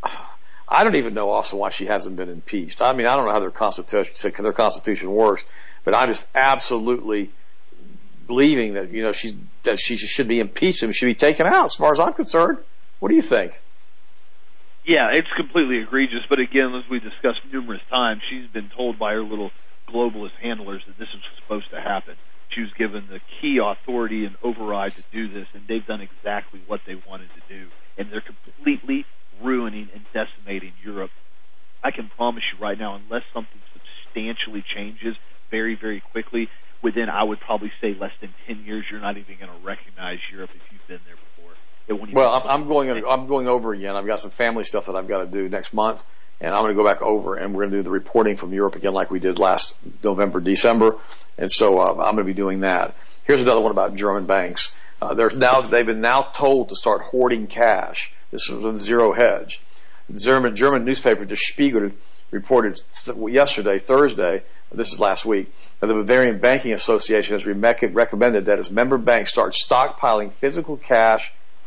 I don't even know also why she hasn't been impeached. I mean, I don't know how their constitution, their constitution works, but I'm just absolutely believing that, you know, she's, that she should be impeached and should be taken out as far as I'm concerned. What do you think? Yeah, it's completely egregious, but again, as we discussed numerous times, she's been told by her little globalist handlers that this is supposed to happen. She was given the key authority and override to do this, and they've done exactly what they wanted to do, and they're completely ruining and decimating Europe. I can promise you right now, unless something substantially changes, very, very quickly. Within, I would probably say, less than ten years, you're not even going to recognize Europe if you've been there before. It won't even Well, I'm, I'm going. I'm going over again. I've got some family stuff that I've got to do next month, and I'm going to go back over, and we're going to do the reporting from Europe again, like we did last November, December, and so uh, I'm going to be doing that. Here's another one about German banks. Uh, there's now they've been now told to start hoarding cash. This was a zero hedge. The German German newspaper Der Spiegel reported yesterday, Thursday. This is last week. That the Bavarian Banking Association has recommended that its member banks start stockpiling physical cash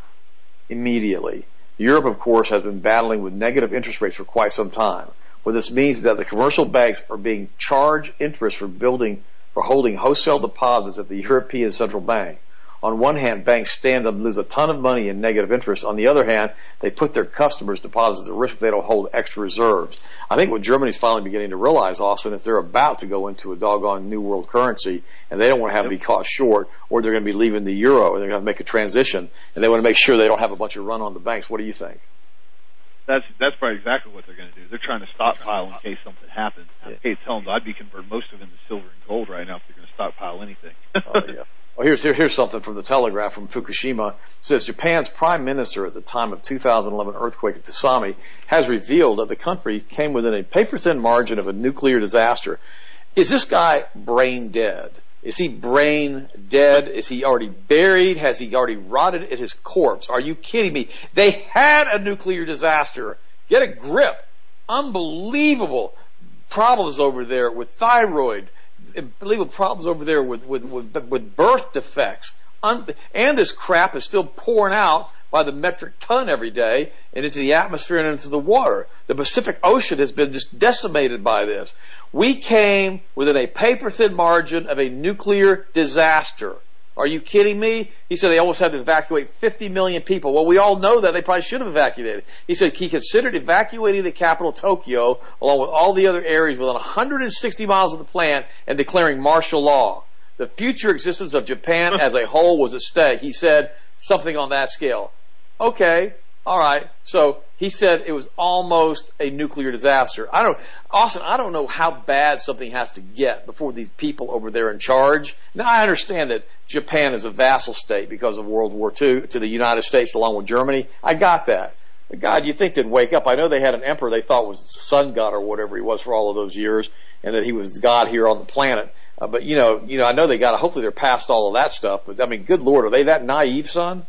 immediately. Europe, of course, has been battling with negative interest rates for quite some time. What this means is that the commercial banks are being charged interest for building for holding wholesale deposits at the European Central Bank. On one hand, banks stand to lose a ton of money in negative interest. On the other hand, they put their customers' deposits at risk if they don't hold extra reserves. I think what Germany's finally beginning to realize, Austin, is they're about to go into a doggone new world currency, and they don't want to have to be caught short, or they're going to be leaving the euro, and they're going to make a transition, and they want to make sure they don't have a bunch of run on the banks. What do you think? That's that's probably exactly what they're going to do. They're trying to stockpile in case something happens. I hate telling them I'd be converting most of them to silver and gold right now if they're going to stockpile anything. Oh, yeah. Well, here's here, here's something from the Telegraph from Fukushima. It says Japan's prime minister at the time of two thousand eleven earthquake at Tsunami has revealed that the country came within a paper-thin margin of a nuclear disaster. Is this guy brain dead? Is he brain dead? Is he already buried? Has he already rotted at his corpse? Are you kidding me? They had a nuclear disaster. Get a grip. Unbelievable problems over there with thyroid. Unbelievable problems over there with, with, with, with birth defects. Un- and this crap is still pouring out by the metric ton every day and into the atmosphere and into the water. The Pacific Ocean has been just decimated by this. We came within a paper-thin margin of a nuclear disaster. Are you kidding me? He said they almost had to evacuate fifty million people. Well, we all know that. They probably should have evacuated. He said he considered evacuating the capital, Tokyo, along with all the other areas within one hundred sixty miles of the plant and declaring martial law. The future existence of Japan as a whole was at stake. He said something on that scale. Okay, all right. So he said it was almost a nuclear disaster. I don't, Austin, I don't know how bad something has to get before these people over there in charge. Now, I understand that Japan is a vassal state because of World War Two to the United States along with Germany. I got that. But God, you'd think they'd wake up. I know they had an emperor they thought was the sun god or whatever he was for all of those years, and that he was God here on the planet. Uh, but you know, you know, I know they got to, hopefully they're past all of that stuff. But I mean, good Lord, are they that naive, son?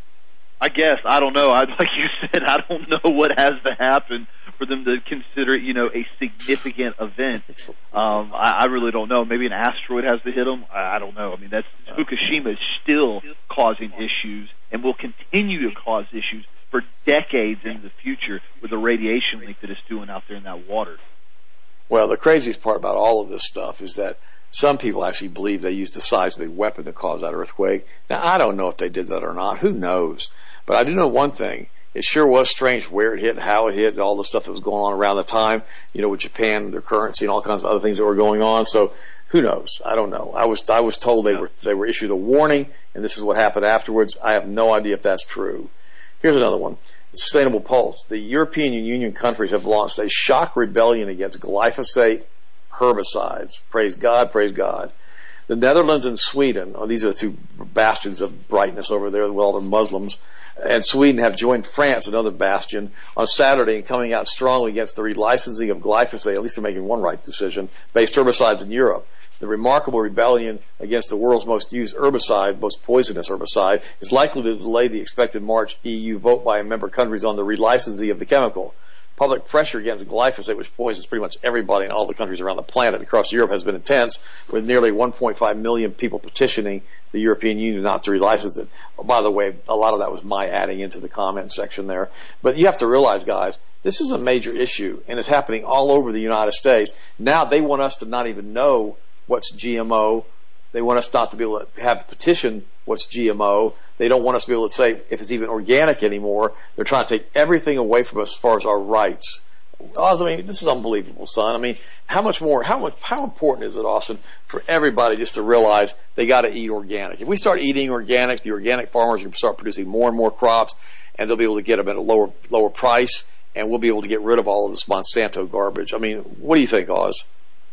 I guess. I don't know. I, like you said, I don't know what has to happen for them to consider it, you know, a significant event. Um, I, I really don't know. Maybe an asteroid has to hit them. I, I don't know. I mean, that's Fukushima is still causing issues and will continue to cause issues for decades into the future with the radiation leak that it's doing out there in that water. Well, the craziest part about all of this stuff is that some people actually believe they used a seismic weapon to cause that earthquake. Now, I don't know if they did that or not. Who knows? But I do know one thing. It sure was strange where it hit, and how it hit, and all the stuff that was going on around the time, you know, with Japan, their currency, and all kinds of other things that were going on. So who knows? I don't know. I was I was told they were they were issued a warning, and this is what happened afterwards. I have no idea if that's true. Here's another one. Sustainable Pulse. The European Union countries have launched a shock rebellion against glyphosate herbicides. Praise God, praise God. The Netherlands and Sweden, oh, these are the two bastions of brightness over there, well, they're Muslims, and Sweden have joined France, another bastion, on Saturday and coming out strongly against the relicensing of glyphosate, at least they're making one right decision, based herbicides in Europe. The remarkable rebellion against the world's most used herbicide, most poisonous herbicide, is likely to delay the expected March E U vote by member countries on the relicensing of the chemical. Public pressure against glyphosate, which poisons pretty much everybody in all the countries around the planet across Europe, has been intense, with nearly one point five million people petitioning the European Union not to relicense it. Oh, by the way, a lot of that was my adding into the comment section there. But you have to realize, guys, this is a major issue, and it's happening all over the United States. Now they want us to not even know what's G M O. They want us not to be able to have a petition what's G M O. They don't want us to be able to say if it's even organic anymore. They're trying to take everything away from us as far as our rights. Oz, I mean, this is unbelievable, son. I mean, how much more, how much, how important is it, Austin, for everybody just to realize they got to eat organic? If we start eating organic, the organic farmers will start producing more and more crops, and they'll be able to get them at a lower, lower price, and we'll be able to get rid of all of this Monsanto garbage. I mean, what do you think, Oz?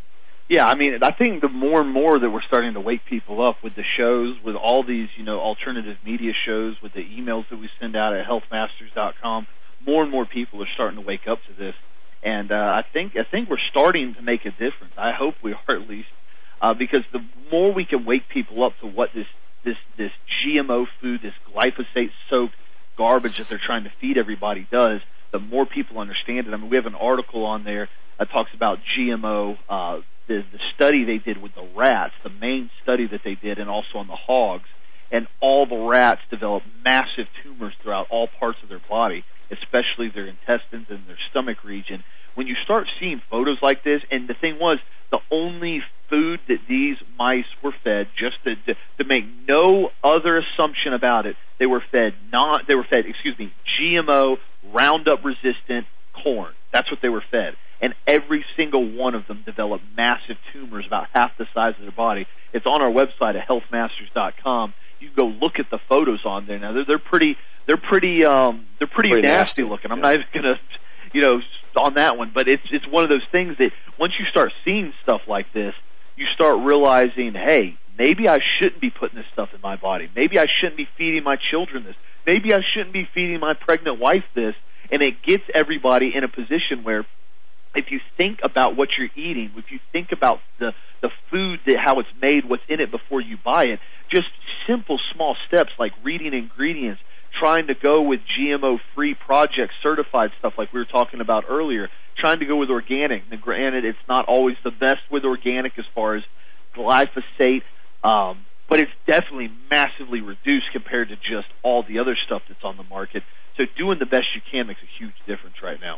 Yeah, I mean, I think the more and more that we're starting to wake people up with the shows, with all these, you know, alternative media shows, with the emails that we send out at health masters dot com, more and more people are starting to wake up to this. And uh, I think I think we're starting to make a difference. I hope we are, at least, uh, because the more we can wake people up to what this this this G M O food, this glyphosate-soaked garbage that they're trying to feed everybody does, the more people understand it. I mean, we have an article on there that talks about G M O, uh, the, the study they did with the rats, the main study that they did, and also on the hogs, and all the rats developed massive tumors throughout all parts of their body, especially their intestines and their stomach region. When you start seeing photos like this, and the thing was, the only food that these mice were fed, just to, to, to make no other assumption about it, they were fed not, they were fed, excuse me, G M O, Roundup resistant corn. That's what they were fed. And every single one of them developed massive tumors about half the size of their body. It's on our website at health masters dot com. You can go look at the photos on there. Now they're, they're pretty, they're pretty, um, they're pretty, pretty nasty, nasty looking. I'm yeah. not even gonna, you know, on that one, but it's it's one of those things that once you start seeing stuff like this, you start realizing, hey, maybe I shouldn't be putting this stuff in my body. Maybe I shouldn't be feeding my children this. Maybe I shouldn't be feeding my pregnant wife this. And it gets everybody in a position where, if you think about what you're eating, if you think about the the food, that how it's made, what's in it before you buy it, just simple small steps like reading ingredients, trying to go with G M O-free project certified stuff like we were talking about earlier, trying to go with organic. And granted, it's not always the best with organic as far as glyphosate, um, but it's definitely massively reduced compared to just all the other stuff that's on the market. So doing the best you can makes a huge difference right now.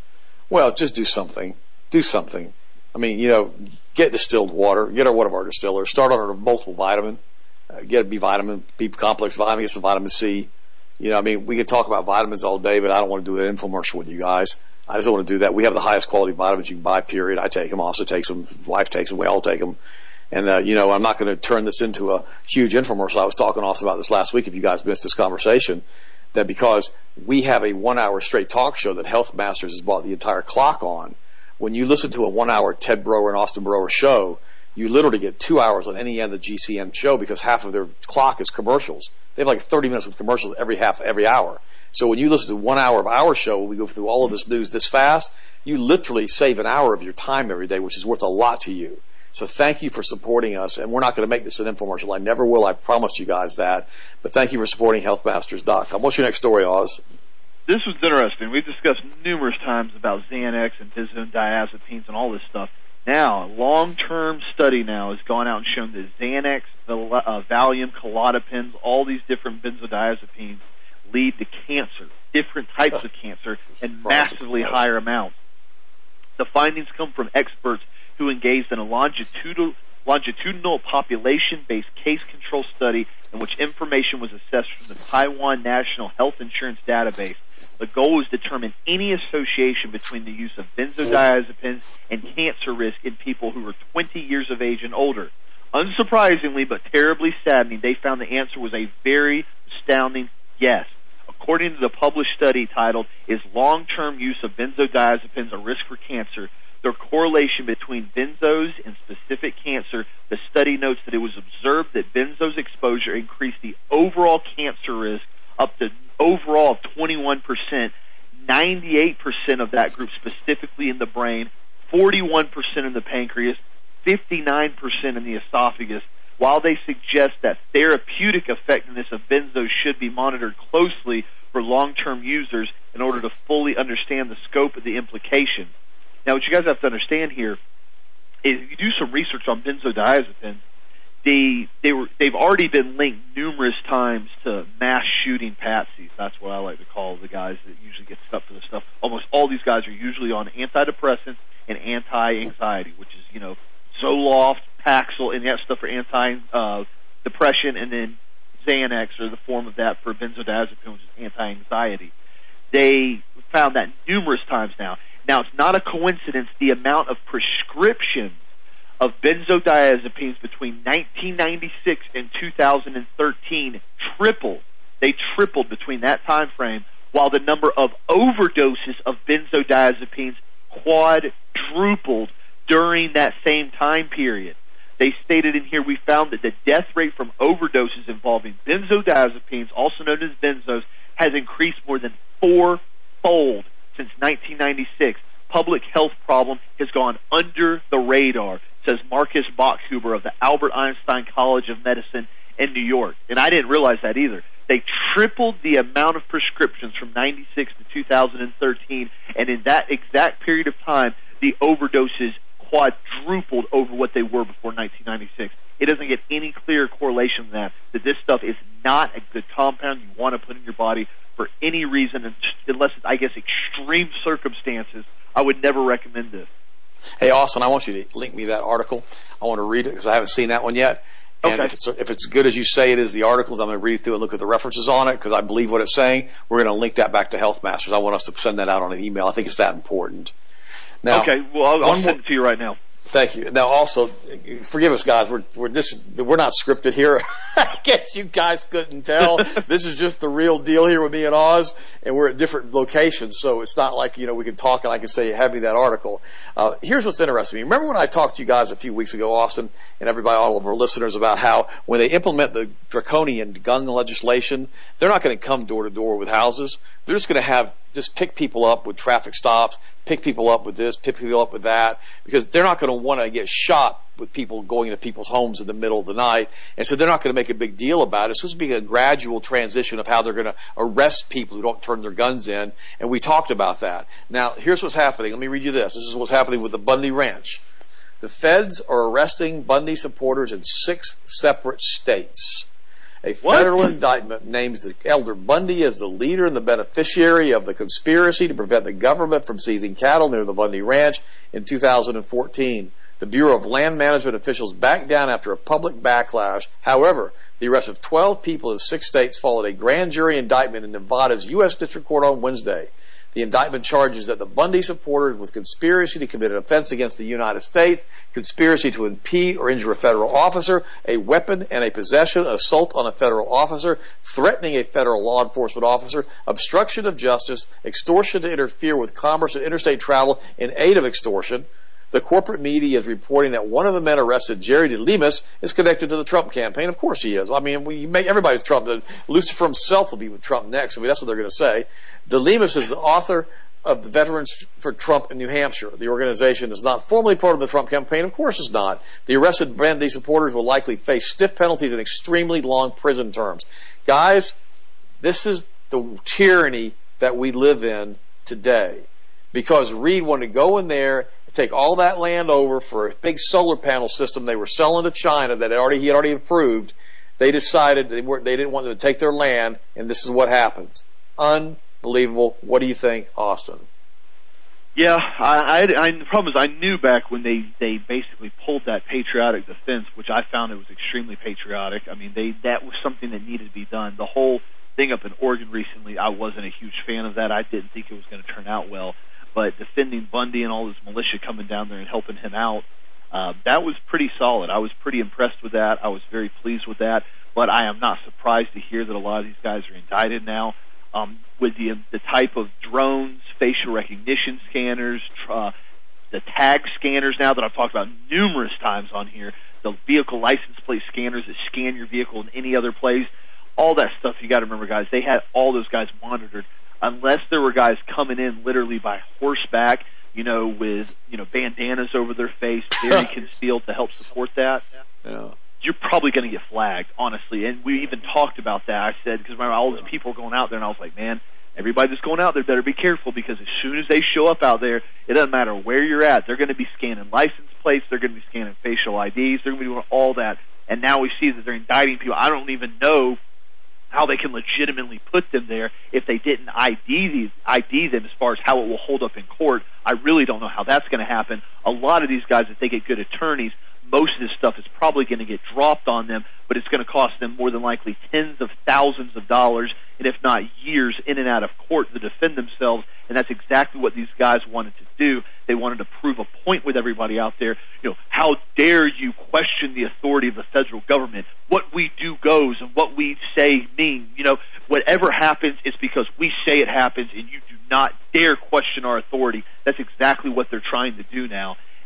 Well, just do something. Do something. I mean, you know, get distilled water. Get our one of our distillers. Start on a multiple vitamin. Uh, get a B vitamin, B complex vitamin, get some vitamin C. You know, I mean, we can talk about vitamins all day, but I don't want to do an infomercial with you guys. I just don't want to do that. We have the highest quality vitamins you can buy, period. I take them. Also takes them. Wife takes them. We all take them. And, uh, you know, I'm not going to turn this into a huge infomercial. I was talking also about this last week, if you guys missed this conversation, that because we have a one-hour straight talk show that Health Masters has bought the entire clock on, when you listen to a one-hour Ted Broer and Austin Broer show, you literally get two hours on any end of the G C N show because half of their clock is commercials. They have like thirty minutes with commercials every half, every hour. So when you listen to one hour of our show, we go through all of this news this fast, you literally save an hour of your time every day, which is worth a lot to you. So thank you for supporting us, and we're not going to make this an infomercial. I never will. I promise you guys that. But thank you for supporting health masters dot com. What's your next story, Oz? This was interesting. We've discussed numerous times about Xanax and benzodiazepines and all this stuff. Now, a long-term study now has gone out and shown that Xanax, uh, Valium, Klonopins, all these different benzodiazepines lead to cancer, different types of cancer, and massively higher amounts. The findings come from experts who engaged in a longitudinal, longitudinal population-based case control study in which information was assessed from the Taiwan National Health Insurance Database. The goal was to determine any association between the use of benzodiazepines and cancer risk in people who were twenty years of age and older. Unsurprisingly, but terribly saddening, they found the answer was a very astounding yes. According to the published study titled, Is Long-Term Use of Benzodiazepines a Risk for Cancer? Their correlation between benzos and specific cancer, the study notes that it was observed that benzos exposure increased the overall cancer risk up to overall of twenty-one percent, ninety-eight percent of that group specifically in the brain, forty-one percent in the pancreas, fifty-nine percent in the esophagus. While they suggest that therapeutic effectiveness of benzos should be monitored closely for long-term users in order to fully understand the scope of the implications. Now, what you guys have to understand here is if you do some research on benzodiazepines, they, they were, they've already been linked numerous times to mass shooting patsies. That's what I like to call the guys that usually get stuck for this stuff. Almost all these guys are usually on antidepressants and anti-anxiety, which is, you know, Zoloft, Paxil, and that stuff for anti-depression, uh, and then Xanax, or the form of that for benzodiazepine, which is anti-anxiety. They found that numerous times now. Now, it's not a coincidence the amount of prescriptions of benzodiazepines between nineteen ninety-six and two thousand thirteen tripled. They tripled between that time frame, while the number of overdoses of benzodiazepines quadrupled during that same time period. They stated in here, we found that the death rate from overdoses involving benzodiazepines, also known as benzos, has increased more than fourfold since nineteen ninety-six. Public health problem has gone under the radar, says Marcus Bachhuber of the Albert Einstein College of Medicine in New York. And I didn't realize that either. They tripled the amount of prescriptions from ninety-six to two thousand thirteen, and in that exact period of time, the overdoses quadrupled over what they were before nineteen ninety-six. It doesn't get any clearer correlation than that, that this stuff is not a good compound you want to put in your body for any reason, unless it's, I guess, extreme circumstances. I would never recommend this. Hey, Austin, I want you to link me that article. I want to read it because I haven't seen that one yet. And okay. if it's if it's good as you say it is, the articles, I'm going to read it through and look at the references on it because I believe what it's saying. We're going to link that back to Health Masters. I want us to send that out on an email. I think it's that important. Now, okay, well, I'll, I'll send it to you right now. Thank you. Now, also, forgive us, guys. We're we're this we're not scripted here. I guess you guys couldn't tell. This is just the real deal here with me and Oz, and we're at different locations, so it's not like you know we can talk and I can say, "Have me that article." Uh, here's what's interesting. Remember when I talked to you guys a few weeks ago, Austin, and everybody, all of our listeners, about how when they implement the draconian gun legislation, they're not going to come door to door with houses. They're just going to have just pick people up with traffic stops, pick people up with this, pick people up with that, because they're not going to want to get shot with people going into people's homes in the middle of the night, and so they're not going to make a big deal about it. It's supposed to be a gradual transition of how they're going to arrest people who don't turn their guns in, and we talked about that. Now, here's what's happening. Let me read you this. This is what's happening with the Bundy Ranch. The feds are arresting Bundy supporters in six separate states. A federal what? indictment names the elder Bundy as the leader and the beneficiary of the conspiracy to prevent the government from seizing cattle near the Bundy Ranch in two thousand fourteen. The Bureau of Land Management officials backed down after a public backlash. However, the arrest of twelve people in six states followed a grand jury indictment in Nevada's U S District Court on Wednesday. The indictment charges that the Bundy supporters with conspiracy to commit an offense against the United States, conspiracy to impede or injure a federal officer, a weapon and a possession, assault on a federal officer, threatening a federal law enforcement officer, obstruction of justice, extortion to interfere with commerce and interstate travel in aid of extortion. The corporate media is reporting that one of the men arrested, Jerry DeLemus, is connected to the Trump campaign. Of course he is. I mean, we make everybody's Trump. Lucifer himself will be with Trump next. I mean, that's what they're going to say. DeLemus is the author of the Veterans for Trump in New Hampshire. The organization is not formally part of the Trump campaign. Of course it's not. The arrested Bundy supporters will likely face stiff penalties and extremely long prison terms. Guys, this is the tyranny that we live in today. Because Reed wanted to go in there and take all that land over for a big solar panel system they were selling to China that had already, he had already approved. They decided they, were, they didn't want them to take their land, and this is what happens. Unbelievable. What do you think, Austin? Yeah, I, I, I, the problem is I knew back when they, they basically pulled that patriotic defense, which I found it was extremely patriotic. I mean, they that was something that needed to be done. The whole thing up in Oregon recently, I wasn't a huge fan of that. I didn't think it was going to turn out well. But defending Bundy and all his militia coming down there and helping him out, uh, that was pretty solid. I was pretty impressed with that. I was very pleased with that. But I am not surprised to hear that a lot of these guys are indicted now. Um, with the the type of drones, facial recognition scanners, uh, the tag scanners now that I've talked about numerous times on here, the vehicle license plate scanners that scan your vehicle in any other place, all that stuff you got to remember, guys. They had all those guys monitored. Unless there were guys coming in literally by horseback, you know, with, you know, bandanas over their face, very concealed to help support that, yeah. You're probably going to get flagged, honestly. And we even talked about that. I said, because remember, all those people were going out there, and I was like, man, everybody that's going out there better be careful, because as soon as they show up out there, it doesn't matter where you're at. They're going to be scanning license plates. They're going to be scanning facial I Ds. They're going to be doing all that. And now we see that they're indicting people. I don't even know how they can legitimately put them there if they didn't I D these, I D them as far as how it will hold up in court. I really don't know how that's going to happen. A lot of these guys, if they get good attorneys, most of this stuff is probably going to get dropped on them, but it's going to cost them more than likely tens of thousands of dollars, and if not years, in and out of court to defend themselves, and that's exactly what these guys wanted to do. They wanted to prove a point with everybody out there. You know, how dare you question the authority of the federal government? What we do goes, and what we say mean. You know, whatever happens is because we say it happens, and you do not dare question our authority. That's exactly what they're trying to do now.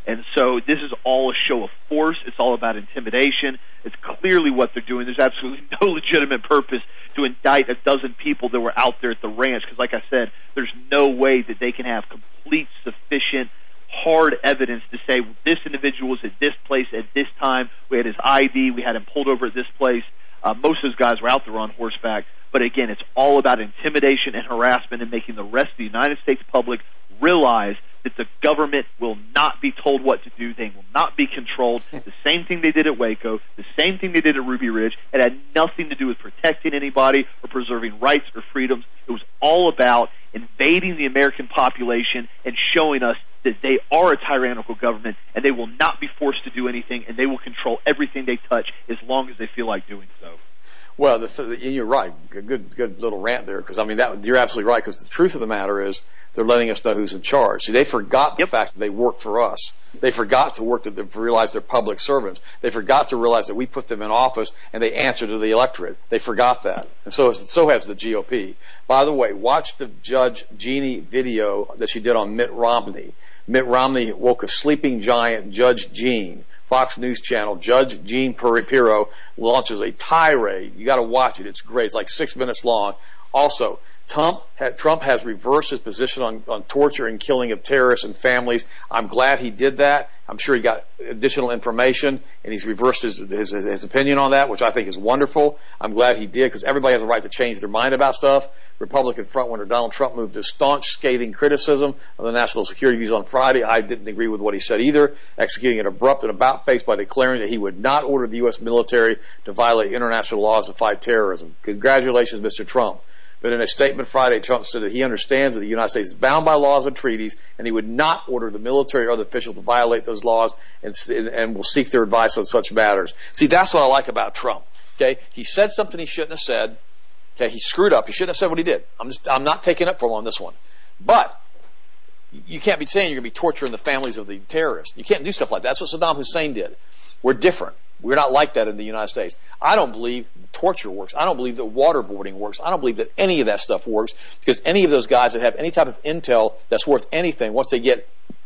And so this is all a show of force. It's all about intimidation. It's clearly what they're doing. There's absolutely no legitimate purpose to indict a dozen people that were out there at the ranch because, like I said, there's no way that they can have complete, sufficient, hard evidence to say this individual was at this place at this time. We had his I D. We had him pulled over at this place. Uh, most of those guys were out there on horseback. But again, it's all about intimidation and harassment and making the rest of the United States public realize that the government will not be told what to do. They will not be controlled. The same thing they did at Waco, the same thing they did at Ruby Ridge. It had nothing to do with protecting anybody or preserving rights or freedoms. It was all about invading the American population and showing us that they are a tyrannical government and they will not be forced to do anything and they will control everything they touch as long as they feel like doing so. Well, the th- you're right. Good, good little rant there. Because I mean, that you're absolutely right. Because the truth of the matter is, they're letting us know who's in charge. See, they forgot the yep. fact that they work for us. They forgot to work that they realize they're public servants. They forgot to realize that we put them in office and they answer to the electorate. They forgot that, and so so has the G O P. By the way, watch the Judge Jeannie video that she did on Mitt Romney. Mitt Romney woke a sleeping giant, Judge Jean. Fox News Channel, Judge Jean Pirro launches a tirade. You got to watch it. It's great. It's like six minutes long. Also, Trump, Trump has reversed his position on, on torture and killing of terrorists and families. I'm glad he did that. I'm sure he got additional information, and he's reversed his, his, his opinion on that, which I think is wonderful. I'm glad he did, because everybody has a right to change their mind about stuff. Republican frontrunner Donald Trump moved to staunch, scathing criticism of the national security views on Friday. I didn't agree with what he said either, executing an abrupt and about-face by declaring that he would not order the U S military to violate international laws to fight terrorism. Congratulations, Mister Trump. But in a statement Friday, Trump said that he understands that the United States is bound by laws and treaties, and he would not order the military or other officials to violate those laws, and, and will seek their advice on such matters. See, that's what I like about Trump. Okay, he said something he shouldn't have said. Okay, he screwed up. He shouldn't have said what he did. I'm just, I'm not taking up for him on this one. But you can't be saying you're going to be torturing the families of the terrorists. You can't do stuff like that. That's what Saddam Hussein did. We're different. We're not like that in the United States. I don't believe torture works. I don't believe that waterboarding works. I don't believe that any of that stuff works, because any of those guys that have any type of intel that's worth anything, once they get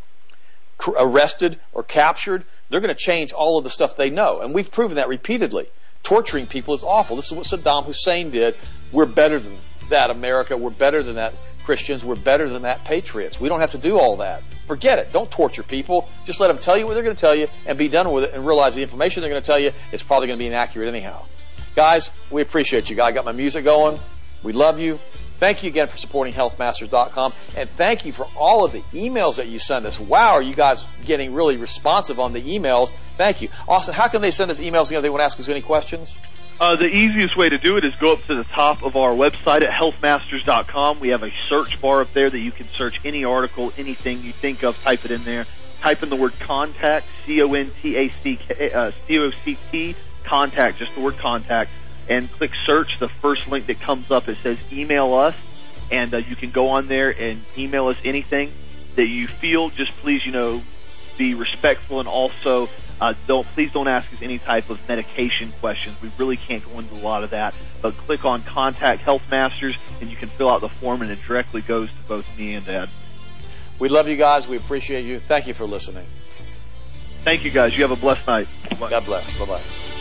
arrested or captured, they're going to change all of the stuff they know. And we've proven that repeatedly. Torturing people is awful. This is what Saddam Hussein did. We're better than that, America. We're better than that, Christians. We're better than that, patriots. We don't have to do all that. Forget it. Don't torture people. Just let them tell you what they're going to tell you and be done with it, and realize the information they're going to tell you is probably going to be inaccurate anyhow. Guys, we appreciate you. I got my music going. We love you. Thank you again for supporting health masters dot com, and thank you for all of the emails that you send us. Wow, are you guys getting really responsive on the emails? Thank you. Austin, how can they send us emails if they want to ask us any questions? Uh, the easiest way to do it is go up to the top of our website at health masters dot com. We have a search bar up there that you can search any article, anything you think of, type it in there. Type in the word contact, C O N T A C K, uh, C O C T, contact, just the word contact, and click search. The first link that comes up, it says email us, and uh, you can go on there and email us anything that you feel. Just please, you know, be respectful, and also uh, don't please don't ask us any type of medication questions. We really can't go into a lot of that. But click on Contact Health Masters, and you can fill out the form, and it directly goes to both me and Ed. We love you guys. We appreciate you. Thank you for listening. Thank you, guys. You have a blessed night. Bye. God bless. Bye-bye.